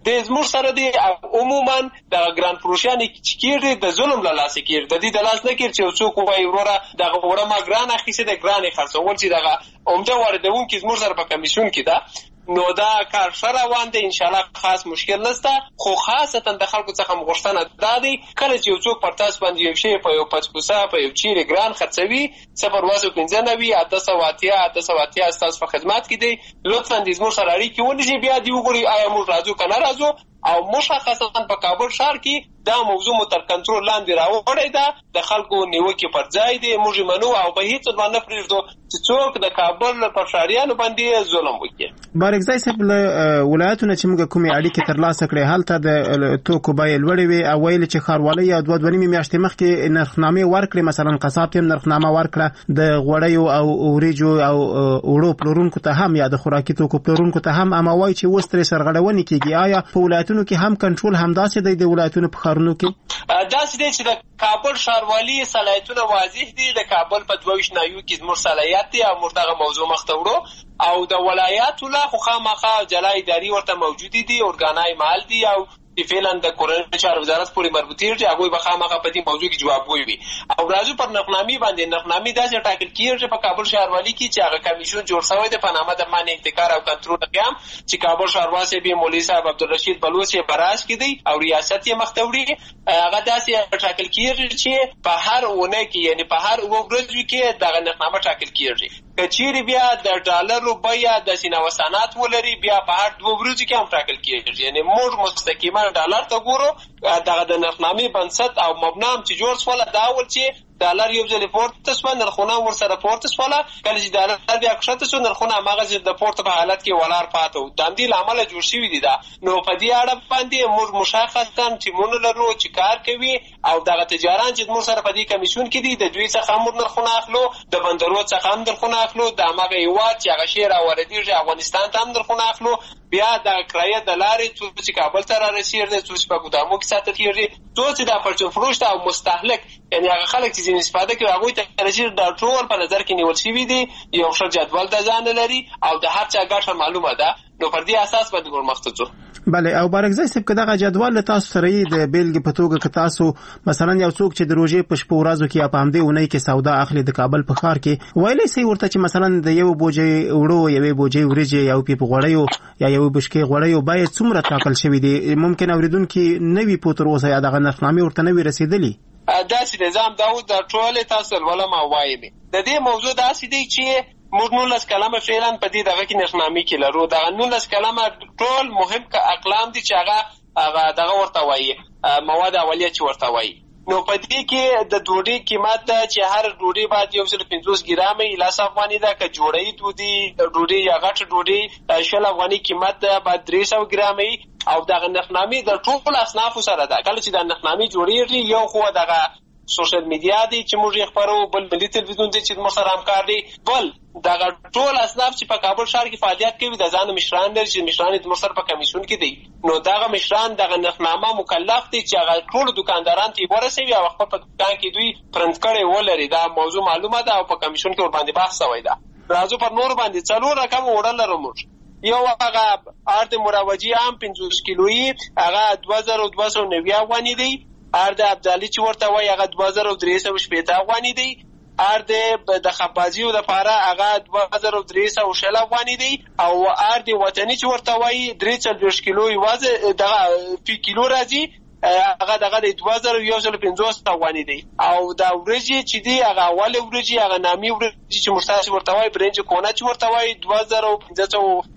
د زموږ سره دی عموما د ګران فروشان چې کیږي د ظلم له لاسه کیږي د دې د لاس نه کیږي چې څوک وایي وروره دغه وړه ما ګران اخیسته د ګران خرڅول چې دغه عمده واردونکو زموږ سره په کمیشن کې ده نو دا کار سره روان دی ان شاء الله خاص مشکل نشته خو خاصتا د خلکو څخه مغشتنه دادی کله چې یو څوک پر تاسو باندې یو شی په یو پچپوسا په یو چیرې ګران خرڅوي صفر واسو پنځه نوي اته سوه اتیا اته سوه اتیا تاسو په خدمت کې دی لطفا د زموږ سره اړیکې ونیسئ بیا دی وګورئ آیا موږ راځو که نه راځو او مشخصا په کابل ښار کې دا موضوع مو تر کنټرول لاندې راوړې ده د خلکو نیوکې پر ځای دی موږ منو او په هیڅ ډول نه پرېږدو چې څوک د کابل پر ښاریانو باندې ظلم وکړي. بارکزی صاحب له ولایتونو چې موږ کومې اړیکې ترلاسه کړې هلته د توکو بیې لوړې وې او ویل چې ښاروالۍ یو دوه دوه نیمې میاشتې مخکې نرخنامې ورکړې مثلا قصاب ته هم نرخنامه ورکړه د غوړیو او وریجو او اوړو پلورونکو ته هم یا د خوراکي توکو پلورونکو ته هم اما وایي چې اوس ترې سرغړونې کېږي. آیا په ولایتونو کې هم کنټرول همداسې دی د ولایتونو په ښارونو کې؟ داسې دی چې د کابل ښاروالي صلاحیتونه واضح دي د کابل په دوه ویشت نایو کې زموږ صلاحیت دی او موږ دغه موضوع مخته وړو او د ولایاتو لا خو خامخا جلا اداري ورته موجودې دي اورګانای مال دي او فعلا د کورنۍ چارو وزارت پورې مربوطې دي هغوی به خامخا په دې موضوع کې جواب ووایي او راځو پر نرخنامې باندې نرخنامې داسې ټاکل کېږي په کابل ښاروالي کې چې هغه کمیشن جوړ شوی دی په نامه د منع احتکار او کنټرول قیام چې کابل ښاروال صاحب مولوي صاحب عبدالرشید بلوچ یې براج کې دی او ریاست یې مخته وړي هغه داسې ټاکل کېږي چې په هر اونۍ کې یعنی په هر اووه ورځو کې دغه نرخنامه ټاکل کېږي که چیرې بیا د ډالرو بیه داسې نوسانات ولري بیا په هر دوه ورځو کې هم ټاکل کېږي یعنی موږ مستقیما ډالر ته ګورو دغه د نرخنامې بنسټ او مبنا هم چې جوړ شوله دا اول چې ډالر یو ځل پورته شوه نرخونه ورسره پورته شوله کله چې ډالر بیا کښته شو نرخونه هماغسې د پورته په حالت کې ولاړ پاته وو د همدې له امله جوړ شوي دي دا نو په دې اړه باندې موږ مشخصا ټیمونه لرو چې کار کوي او دغه تجاران چې موږ سره په دې کمیشن کې دي د دوی څخه موږ نرخونه اخلو د بندرو څخه هم نرخونه اخلو د هماغه هېواد چې هغه شی راواردېږي افغانستان ته هم نرخونه اخلو بیا د کرایه د لارې څو چې کابل ته رارسېږي څو چې په ګودامو کې ساتل کېږي څو چې دا پرچون فروش او مستهلک یعنی هغه خلک چې ځینې استفاده کوي هغوی ته رسېږي دا ټول په نظر کې نیول شوي دي یو ښه جدول د ځان لري او د هر چا ګټه معلومه ده نو پر دې اساس باندې ور مخته ځو. بله او بارکزی صاحب که دغه جدول له تاسو سره یې د بیلګې په توګه که تاسو مثلا یو څوک چې د روژې په شپو ورځو کې یا په همدې اونۍ کې سودا اخلي د کابل په ښار کې ویلی سئ ورته چې مثلا د یو بوجۍ اوړو یوې بوجۍ وریجې یو پیپ غوړیو یا یوې بشکې غوړیو باید څومره ټاکل شوي دي ممکن اورېدونکي نه وي پوه تر اوسه یا دغه نرخنامې ورته نه وي رسېدلي داسې نظام دا اوس د ټولې تاسو لولم او وایم د دې موضوع داسې دی چې موږ نولس کلمه فعلا په دې دغه کې نرخنامې کې لرو دغه نولس کلمه ټول مهم اقلام دي چې هغه هغه دغه ورته وایي مواد اولیه چې ورته وایي نو په دې کې د ډوډۍ قیمت ده چې هر ډوډۍ باید یو سل پنځوس ګرامه لس افغاني ده که جوړی ډوډۍ ډوډۍ یا غټ ډوډۍ شل افغاني قیمت ده باید درې سوه ګرامه او دغه نرخنامې د ټولو اصنافو سره ده کله چې دا نرخنامې جوړېږي یو خو دغه سوشل میډیا دی چې موږ یې خپرو بل ملي تلویزیون دی چې موږ سره همکار دی بل دغه ټول اصناف چې په کابل ښار کې فعالیت کوي د ځانه مشران لري چې مشران یې موږ سره په کمیسیون کې دی نو دغه مشران دغه نرخنامه مکلف دي چې هغه ټولو دکانداران ته یې ورسوي او خپل په دکان کې دوی پرنټ کړی ولري دا موضوع معلومه ده او په کمیسیون کې ورباندې بحث شوی ده راځو پر نور باندې څلور رقم وړه لرو موږ یو هغه ارد مروجي هم پنځوس کیلویي هغه دوه زره دوه سوه نوي افغاني دی ارد ابدالي چې ورته وایي هغه دوه زره درې سوه شپېته افغاني دی ارد د خپازیو دپاره هغه دوه زره درې سوه شل افغاني دی او ارد وطني چې ورته وایي درې څلوېښت کیلو یوازې دغه فی کیلو راځي هغه دغه د دوه زره یو سل پنځوس افغاني دی او دا ورځې چې دي هغه اولې ورځې هغه نامي ورځې چې موږ تاسې ورته وایي برنج کونه چې ورته وایي دوه زره پنځه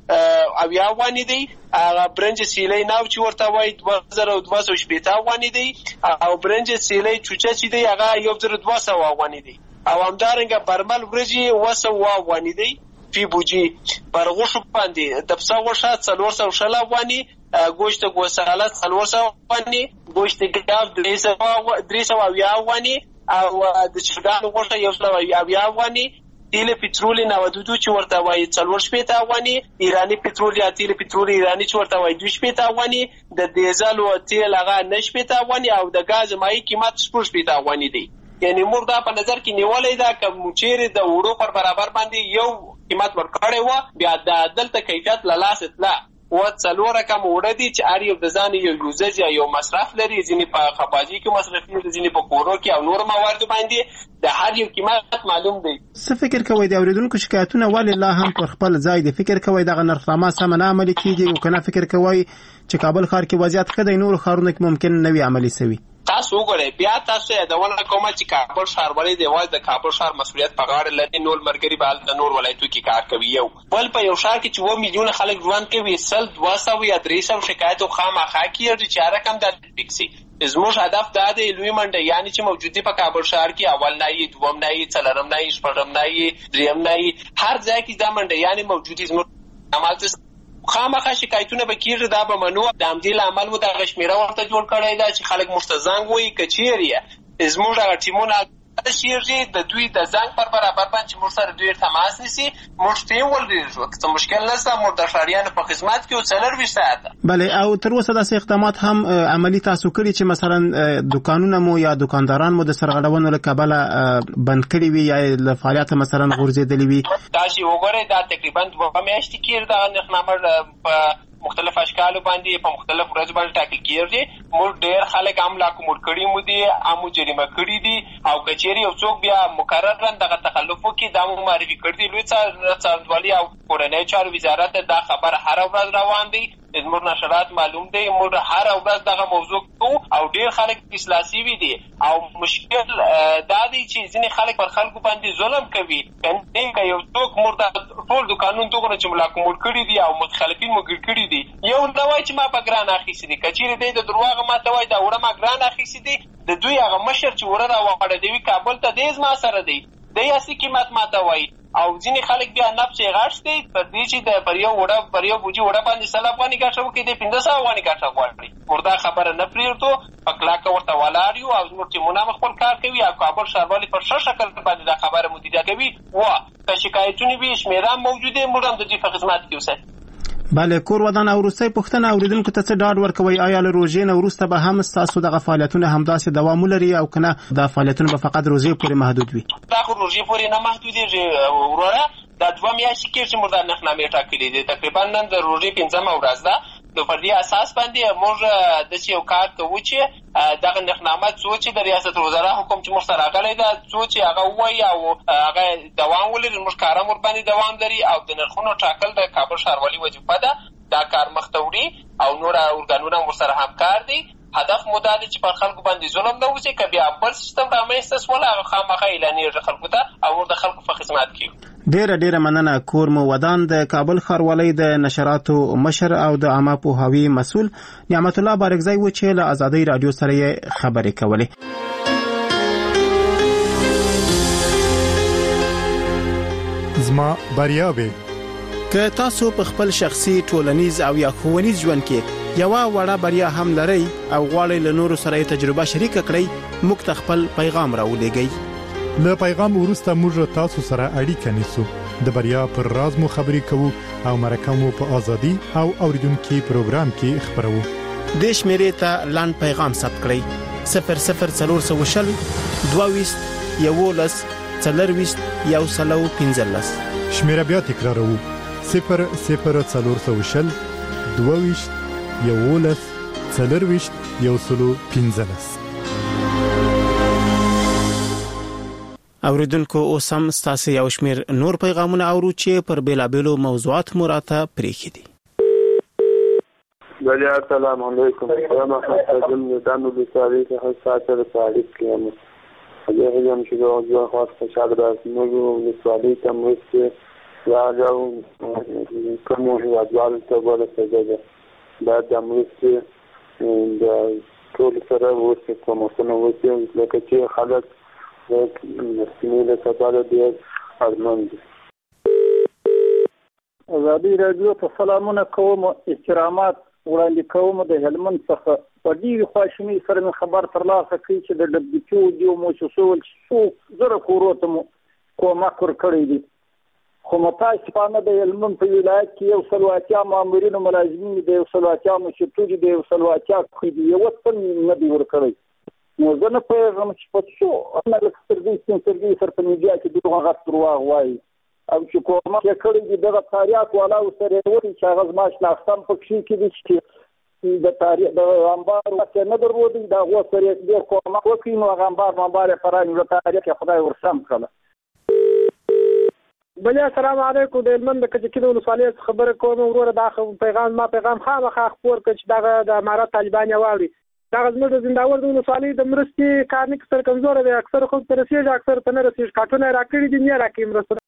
سوه اویا افغاني دی هغه برنج سیلی ناو چې ورته وایي دوه زره دوه سوه شپېته افغاني دی او برنج سیلی چوچه چې دی هغه یو زره دوه سوه افغاني دی او همدارنګه برمل ورځې اوه سوه افغاني دی فی بوجي پر غوښو باندې د پسه غوښه څلور سوه شل افغاني گوشت گوساله څلور سوه افغاني گوشت ګاو درې سوه اویا افغاني او د چرګانو غوښه یو سوه اویا افغاني تیل پټرول نودودو چې ورته وایي څلور شپېته افغاني ایراني پټرول یا تیل پټرول ایراني چې ورته وایي دوه شپېته افغاني د ډیزل او تیل هغه نه شپېته افغاني او د ګاز مایع قیمت شپږ شپېته افغاني دی یعنی موږ دا په نظر کې نیولی ده که چیرې د وړو پر برابر باندې یو قیمت ورکړی وه بیا د دلته کیفیت له لاسه تله و څلور رقم وړه دي چې هر یو د ځان یو یوزج یا یو مصرف لري، ځینې په خپاجي کې مصرف دي، ځینې په کورو کې او نور موارد باندې د هر یو قیمت معلوم دی. څه فکر کوئ د اوریدونکو شکایتونه ولې لا هم پر خپل ځای دي؟ فکر کوئ دغه نرخنامه سمه نه عملي کیږي او کنه فکر کوئ چې کابل ښار کې وضعیت ښه دی، نور ښارونو کې ممکن نه وي عملي سوي؟ تاسو وګورئ، بیا تاسو یادونه کوم چې کابل ښاروالي د یوازې د کابل ښار مسؤلیت په غاړه لري، نور مرګري به د نور ولایتو کې کار کوي. یو بل په یو ښار کې چې اووه میلیونه خلک ژوند کوي، سل دوه سوه یا درې سوه شکایت خامخا کېږي چې هر رقم د فکسي. زموږ هدف دا دی لوی منډه یعنی چې موجودی په کابل ښار کې اول نه یې، دوم نه یې، څلورم نه یې، شپږم نه یې، دریم نه یې، هر ځای کې دا منډه یعنی موجودی زموږ عمل خامخا شکایتونه به کېږي، دا به منو. د همدې له امل مو دغه شمېره ورته جوړ کړی ده چې خلک موږ ته زنګ ووایي که چیرې زموږ هغه ټیمونه شیږي د دوی د زنګ پر برابر باندې چې موږ سره دوی تماس نیسي، موږ ټیم ولرېږو، که څه مشکل نشته موږ د ښاریانو په خدمت کې یو څلرویشت ساعته. بله، او تر اوسه داسې اقدامات هم عملي تاسو کړي چې مثلا دوکانونه مو یا دوکانداران مو د سرغړونو له کبله بند کړي وي یا له فعالیته مثلا غورځېدلي وي؟ تاسو وګورئ دا تقریبا دوه میاشتې کېږي دغه نرخنامه په مختلف اشکالو باندې په مختلف ورځو باندې ټاکل کېږي. موږ ډېر خلک هم لا کومول کړي مو دي، هم جریمه کړي دي، او که چیرې یو څوک بیا مقررا دغه تخلف وکړي دا مو معرفي کړي دي. لوی څارنوالي او کورنیو چارو وزارت دا خبره هره ورځ روان دی، زموږ نشرات معلوم دی، موږ هره ورځ دغه موضوع کوو او ډېر خلک اصلاح سوي دي. او مشکل دا دی چې ځینې خلک پر خلکو باندې ظلم کوي، که یو څوک موږ د ټول د قانون دغونه چې ملا کومول کړي دي او مخالفین مو ګیر کړي دي، یو نه وایي چې ما په ګران اخیستي دي، که چیرې دی د درواغ ماته وایي دا وړه ما ګران اخیستي دي، د دوی هغه مشر چې وړه راوغړدوي کابل ته دی زما سره دی، دی اصلي قیمت ماته وایي. او ځینې خلک بیا نفس یې غټ دی پر دې چې د پر یو وړه پر یو بوجي وړه باندې سل افغانۍ ګټه وکړي، دی پنځه سوه افغانۍ ګټه غواړي. موږ دا خبره نه پرېږدو، په کلکه ورته ولاړ یو او زموږ ټیمونه هم خپل کار کوي او کابل ښاروالي په ښه شکل باندې دا خبره مدیریت کوي. و که شکایتونه وي شمېره هم موجوده، موږ هم د دوی په خدمت کې اوسئ. بله، کور ودان او وروستۍ پوښتنه اوریدونکو ته څه ډاډ ورکوئ؟ آیا له روژې نه وروسته به هم ستاسو دغه فعالیتونه همداسې دوام ولري او که نه دا فعالیتونه به فقط روژې پورې محدود وي؟ دا خو روژې پورې نه محدودېږي وروره، دا دوه میاشتې کېږي چې موږ دا نرخنامې ټاکلي دي. تقریبا نن د روژې پنځمه ورځ ده. نو پر دې اساس باندې موږ داسې یو کار کوو چې دغه نرخنامه څو چې د ریاست الوزرا حکم چې موږ سره راغلی ده څو چې هغه ووایي او هغه دوام ولري، موږ کار هم ورباندې دوام لري او د نرخونو ټاکل د کابل ښاروالي وظیفه ده. دا کار مخته وړي او نور ارګانونه هم ورسره همکار دي. هدف مو دا دی چې پر خلکو باندې ظلم نه وشي، که بیا بل سیستم رامنځته شول هغه خامخا اعلانېږي خلکو ته او موږ د خلکو په خدمت کې یو. ډیره ډیره مننه. کور مو ودان د کابل ښاروالۍ د نشراتو مشر او د عامه پوهاوي مسؤل نعمت الله بارکزی و چې له آزادۍ رادیو سره یې خبرې کولې. زما بریاوي که تاسو په خپل شخصي ټولنیز او یا ښوونیز ژوند کې یو وړه بریا هم لرئ او غواړئ له نورو سره تجربه شریک کړئ، موږ ته خپل پیغام راولېږئ. له پیغام وروسته موږ تاسو سره اړیکه نیسو، د بریا پر راز مو خبرې کوو او مرکه مو په ازادي او اوریدونکو پروګرام کې خبرو. د شمیرې ته لاند پیغام ثبت کړئ: صفر صفر څلور سوه شل دوه ویشت یولس څلرویشت یو سلو پنځلس. شمیره بیا تکراروو: صفر صفر څلور سوه شل دوه ویشت یولس څلرویشت یو سلو پنځلس. اوریدونکو اوس هم ستاسو یو شمیر نور پیغامونه اورو چې پر بیلابیلو موضوعات مراته پریخي دي. بله السلام علیکم. سلام احمد جن دانو د تاریخ حساسه تاریخ کیمو هغه هم چې د اوځه خاصه شاګرد موږ د تاریخ تمرسته راځو کومو هیوادوالو ته ورسېږي دا د امریکا د ټول سره ورته کومونه وته لکه چې خلک د سیمې له کباله ډېر ارمان دي. آزادۍ راډیو ته سلامونه کوم، احترامات وړاندې کوم. د هلمند څخه په ډېرې خواشینۍ سره مې خبر ترلاسه کړی چې د ډبلیو ډي مؤسسو څو زره کورو ته مو کومک ورکړی دی، خو متاسفانه د هلمند په ولایت کې یو سل اتیا مامورینو ملازمین د یو سل اتیا مشرتوجي د یو سل اتیا خویدي یو تن نه دی ورکړی. نو زه نه پوهېږم چې په څو نه لکه سترګۍ سپین سترګۍ سره په میډیا کې دغه غټ درواغ وایي. او چې کومه کې کړی دی دغه تاریخ والا سره وایي چې هغه ما شناختم په کې کې دي چې د تاریخ د انبار وخت نه درودي دا غو سره ډیر کومه وکړي نو هغه انبار انبار پرانه د تاریخ خدای ورسم کړه. بل السلام علیکم د علمند د کچکیلو ولسوالۍ خبره کوم وروره دا پیغام ما پیغام خامخا خبر کړ چې دا د امارات طالبان یواري دا زموږ د زنداور د ولسوالۍ د مرستې کار نه کتر کمزور دی اکثر خو تر رسیږي اکثر ته نه رسیږي کاټونه راکړي دي نه راکې مرسته.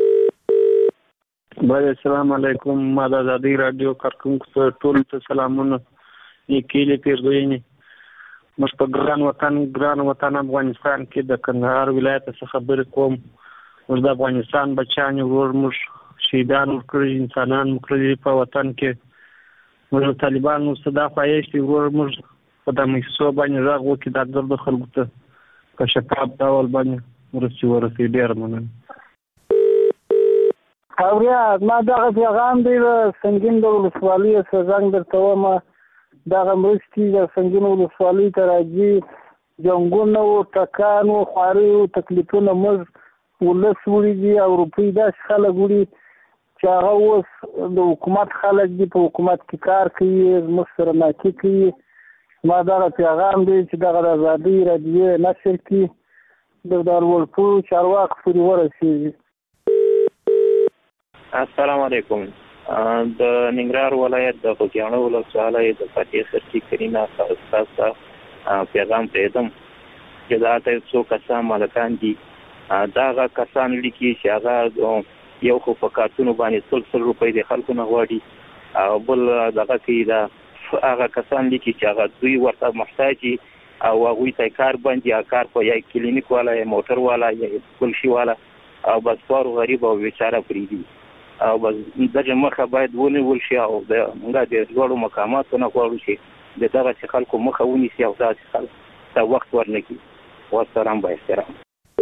بل السلام علیکم ما د آزادۍ رادیو کارکونکو ټول ته سلامونه نیکیلې پیرزوینې موږ په ګران وطن ګران وطن افغانستان کې د کندهار ولایت څخه خبرې کوم. موږ د افغانستان بچیان ورور موږ شهیدان ورکړي انسانان مکړي په وطن کې موږ طالبان نو صدا خواهش ورور موږ په د مېسو باندې راغ وکړي د درد خلکو ته په شفاف ډول باندې ورسي ورسي ډیر مننه. اوریا ما دغه پیغام دی سنگین د ولسوالۍ څخه زنګ درته وم دغه مرستې د سنگین ولسوالۍ ته راځي جنګونه او ټکان او خواري او تکلیفونه موږ ولس وړي او روپۍ داسې خلک وړي چې هغه اوس د حکومت خلک دي په حکومت کې کار کوي زموږ سره ناکي کوي. ما دغه پیغام دی چې دغه د آزادۍ رادیو نشر کړي د دارالپور چارواکو پورې ورسېږي. السلام علیکم. د ننګرهار ولایت د خوږیاڼو ولسوالۍ د فاتح سرچي کرینا تاسو پیغام پېدم چې دا ته څو کسان مالکان دي دا کسان لیکي چې هغه یو خو په کارتونو باندې څل څل روپۍ د خلکو نه غواړي او بل دغه کې دا هغه کسان لیکي چې هغه دوی ورته محتاج او هغوی ته کار باندې کار په یا کلینیک والا یا موټر والا یا بل شي والا او بس فارغ غریب او بیچاره پریدي او بس دغه مخه باید ونیول شي او د موږ د ډیرو مقاماتو نه غواړو چې د دغه خلکو مخه ونیسي او داسې خلک ته وخت ورنکړي. والسلام با احترام.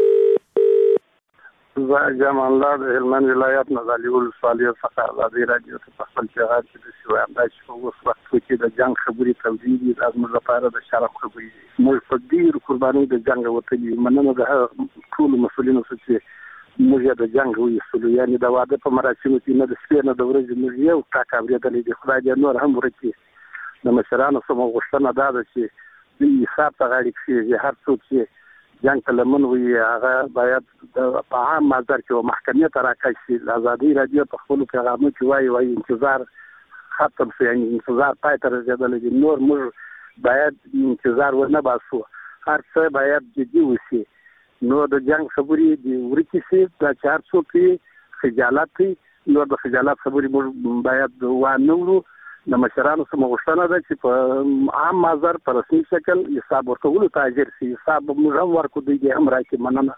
زه جمال الله د هلمند ولایت نازلي ولسوالۍ څخه آزادۍ رادیو ته په خپل پیغام کې د شی وایم دا چې په اوس وخت کې د جنګ خبرې توضیح دي د موږ لپاره د شرف خبرې دي. موږ په ډېر قربانۍ د جنګ وتلي مننه د ټولو مسؤلینو چې موږ د جنګ ویستلو یعنی د واده په مراسمو کې نه د شپې نه د ورځې موږ یو ټاک اورېدلی دی. خدای دې نور هم ورکړي. د مشرانو څخه غوښتنه دا ده چې دوی حساب ته غاړې کښېږدي. هر څوک چې جنګ ته لمن وي هغه باید په عام محضر کې محکمې ته راکش شي. د آزادۍ رادیو په خپلو پیغامو کې وایي وایي انتظار ختم شو یعنی انتظار پای ته رسېدلی دی. نور موږ باید انتظار ونه باسو. هر څه باید جدي وشي. نو د جنگ خبرې د ورکی سي د چار څو کې خجالت کوي نو د خجالت خبرې موږ باید وانهورو. د مشرانو څخه غوښتنه ده چې په عام محضر په رسمي شکل حساب ورکولو ته اجر شي. حساب موږ هم ورکو دوی هم راکړي. مننه.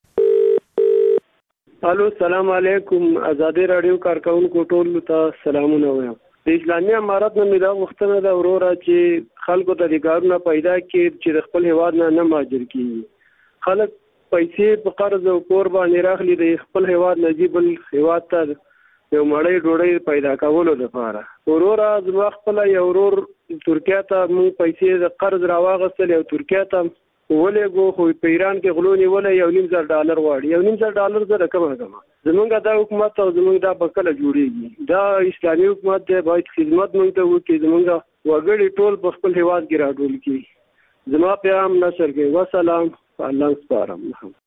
الو السلام علیکم. آزادۍ رادیو کارکونکو ټول ته سلامونه وایم. د اسلامي امارات نه مې دا غوښتنه ده وروره چې خلکو ته د کارونه پیدا کړي چې د خپل هیواد نه نه مهاجر کیږي. خلک پیسې په قرض او کور باندې راخلي د خپل هیواد نجیب الهیواد ته یو مړی ډوډۍ پیدا کولو لپاره. وروره زما خپل یو ورور ترکیه ته موږ پیسې د قرض راواغستل او ترکیه ته ولېږو خو په ایران کې غلو نیولې یو نیم زر ډالر غواړي. یو نیم زر ډالر زه رقمه کمه زمونږ دا حکومت او زمونږ دا په کله جوړېږي. دا اسلامي حکومت دی باید خدمت موږ ته وکړي. زمونږ وګړي ټول په خپل هیواد کې راټول کړي. زما پیغام نشر کړي. وسلام. الله سپارم.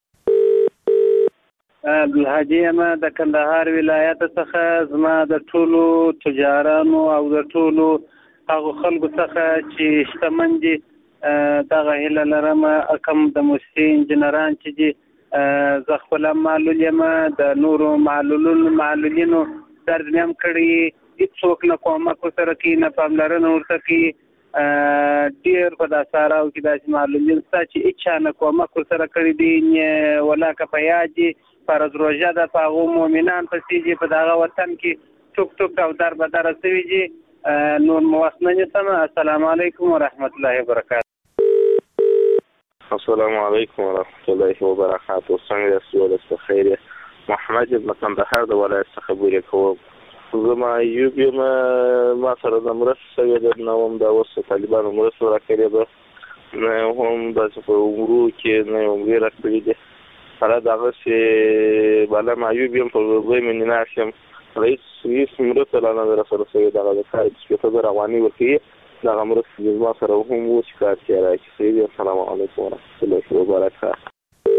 عبدالحاجی یم د کندهار ولایت څخه. زما د ټولو تجارانو او د ټولو هغو خلکو څخه چې شتمن دي دغه هیله لرم کوم د موسسې انجنیران چې دي زه خپله معلول یم د نورو معلولونو معلولینو درد مې هم کړي. هېڅوک نه کومک ورسره کوي نه پاملرنه ورته کوي. ډېر په دا ساراو کې داسې معلولین شته چې هېچا نه کومک ورسره کړی دی ولاکه په یاد دي فرض روژه ده په هغو مؤمنان پسې دي په دغه وطن کې ټوک ټوک او در بدره شوي دي. نور مو وخت نه نیسم. السلام علیکم ورحمت الله وبرکاته. السلام علیکم ورحمت الله وبرکاته. څنګه یاست؟ ولس په خیر یې. محمد ابن کندهار د ولایت څخه خبرې کوم. زما ایوب یم. ما سره د مرستې شوې ده نه هم دا اوس طالبانو مرسته راکړې ده نه هم داسې په عمرو کې نه یې عمرې راکړې دي حالا دغه چې بالا معیوب یم په دوی مننه شم رئیس رئیس مرسته لاله رسول سره دغه د کار چې په رواني ورکی دغه مرسته د ما سره هم وو چې کار کوي راځي. السلام علیکم ورحمۃ الله وبرکاته.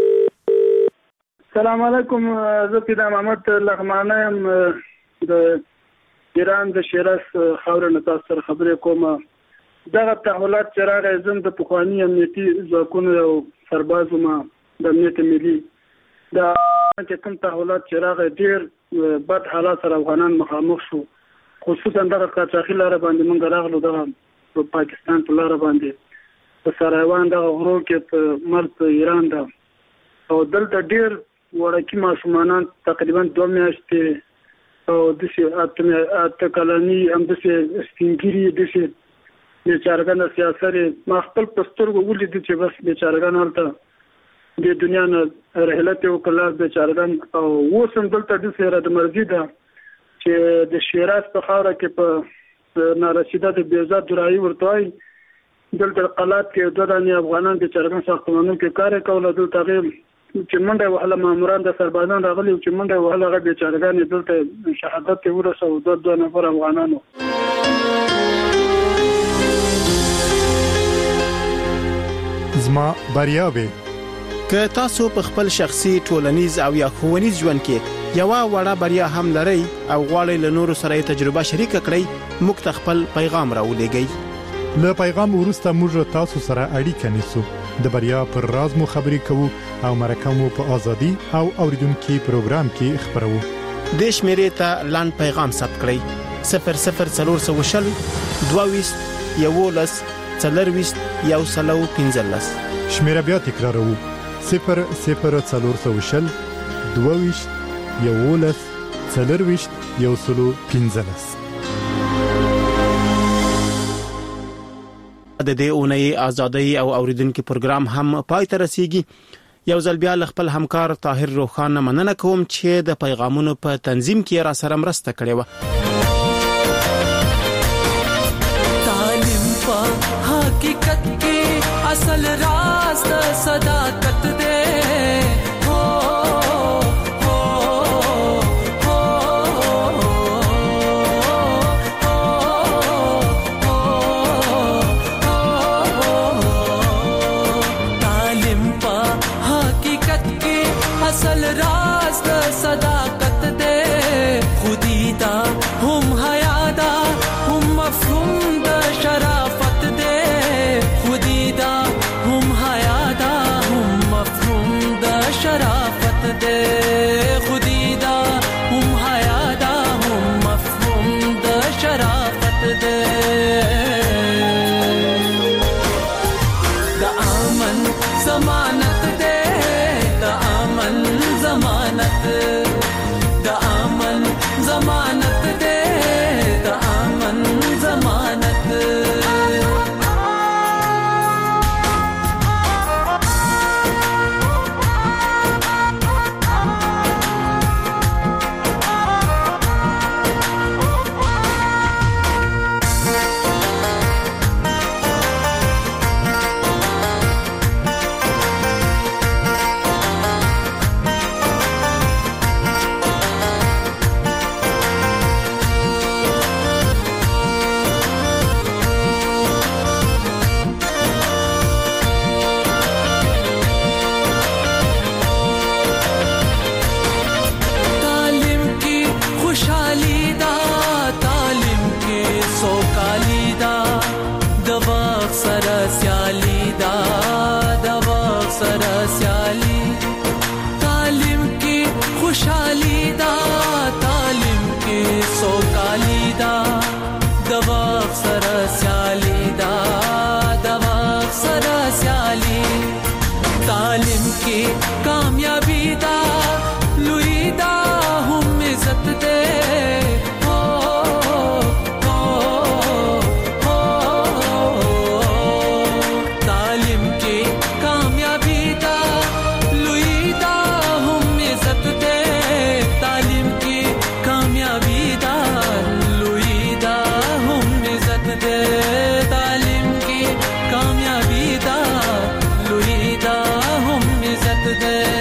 السلام علیکم. زه پیدا محمد لغمانه يم د ایران د شیراز خاور نه تاسو سره خبرې کوم. دغه تحولات چې راغلي زم د پخوانی امنیتي ځواکونو او سربازو ما د امنیت ملي دا چې کوم تحولات چې راغلي ډېر بد حالات سره افغانان مخامخ شو، خصوصا دغه قاچاقي لاره باندې موږ راغلو دغه په پاکستان په لاره باندې په سرایوان دغه غرو کې په مرز ایران ده او دلته ډېر وړکي ماشومان تقریبا دوه میاشتې او داسې اته کلني همداسې سپینګیري داسې بیچارګان سیاسرې ما خپل په سترګو ولیدل چې بس بیچارګان هلته د دنیا نه رحلت وکړه بیچارګان او اوس هم دلته داسې ردمرګي ده چې د شیراز په خاوره کې په نارسیده د بیزا درایي ورته وایي دلته قلات کې دوه دانې افغانان بیچارګان ساختمانونو کې کار کوله دلته هغې چې منډه وهله ماموران د سربازان راغلي چې منډه وهله هغه بیچارګان یې دلته شهادت ته ورسوه دوه دوه نفر افغانانو. زما بریاوي که تاسو په خپل شخصي ټولنیز او یا ښوونیز ژوند کې یو وړه بریا هم لرئ او غواړئ له نورو سره تجربه شریک کړئ موږ ته خپل پیغام راولېږئ. له پیغام وروسته موږ تاسو سره اړیکه نیسو د بریا پر راز مو خبرې کوو او مرکه مو په ازادي او اوریدونکو پروګرام کې خبرو. د شمیرې ته لاند پیغام ثبت کړئ صفر صفر څلور سوه وشل دوه یولس څلرويست یو سلو پنځلس. شمیره بیا تکراروو صفر صفر څلور سوه وشل دوه یولس څلرويست یو سلو پنځلس. د دې اونۍ ازادي او اوریدونکو پروګرام هم پای ته رسیږي. یو ځل بیا خپل همکار طاهر روخان مننه کوم چې د پیغامونو په تنظیم کې را سره مرسته کړې و. تعلیم په حقیقت کې اصل راز د صداقت دی. اصل راز د صداقت دے خودی دا هم حیا دا هم مفهوم د شرافت دے خودی دا هم حیا دا هم مفهوم د شرافت دے خودی دا هم حیا دا هم مفهوم د شرافت دے. د امن ضمانت دے ضمانت د امن ضمانت دے د امن ضمانت. तालिम की कामयाबी दा लुई दा हम इज्जत दे हो हो हो तालिम की कामयाबी दा लुई दा हम इज्जत दे तालिम की कामयाबी दा लुई दा हम इज्जत दे तालिम की कामयाबी दा लुई दा हम इज्जत दे.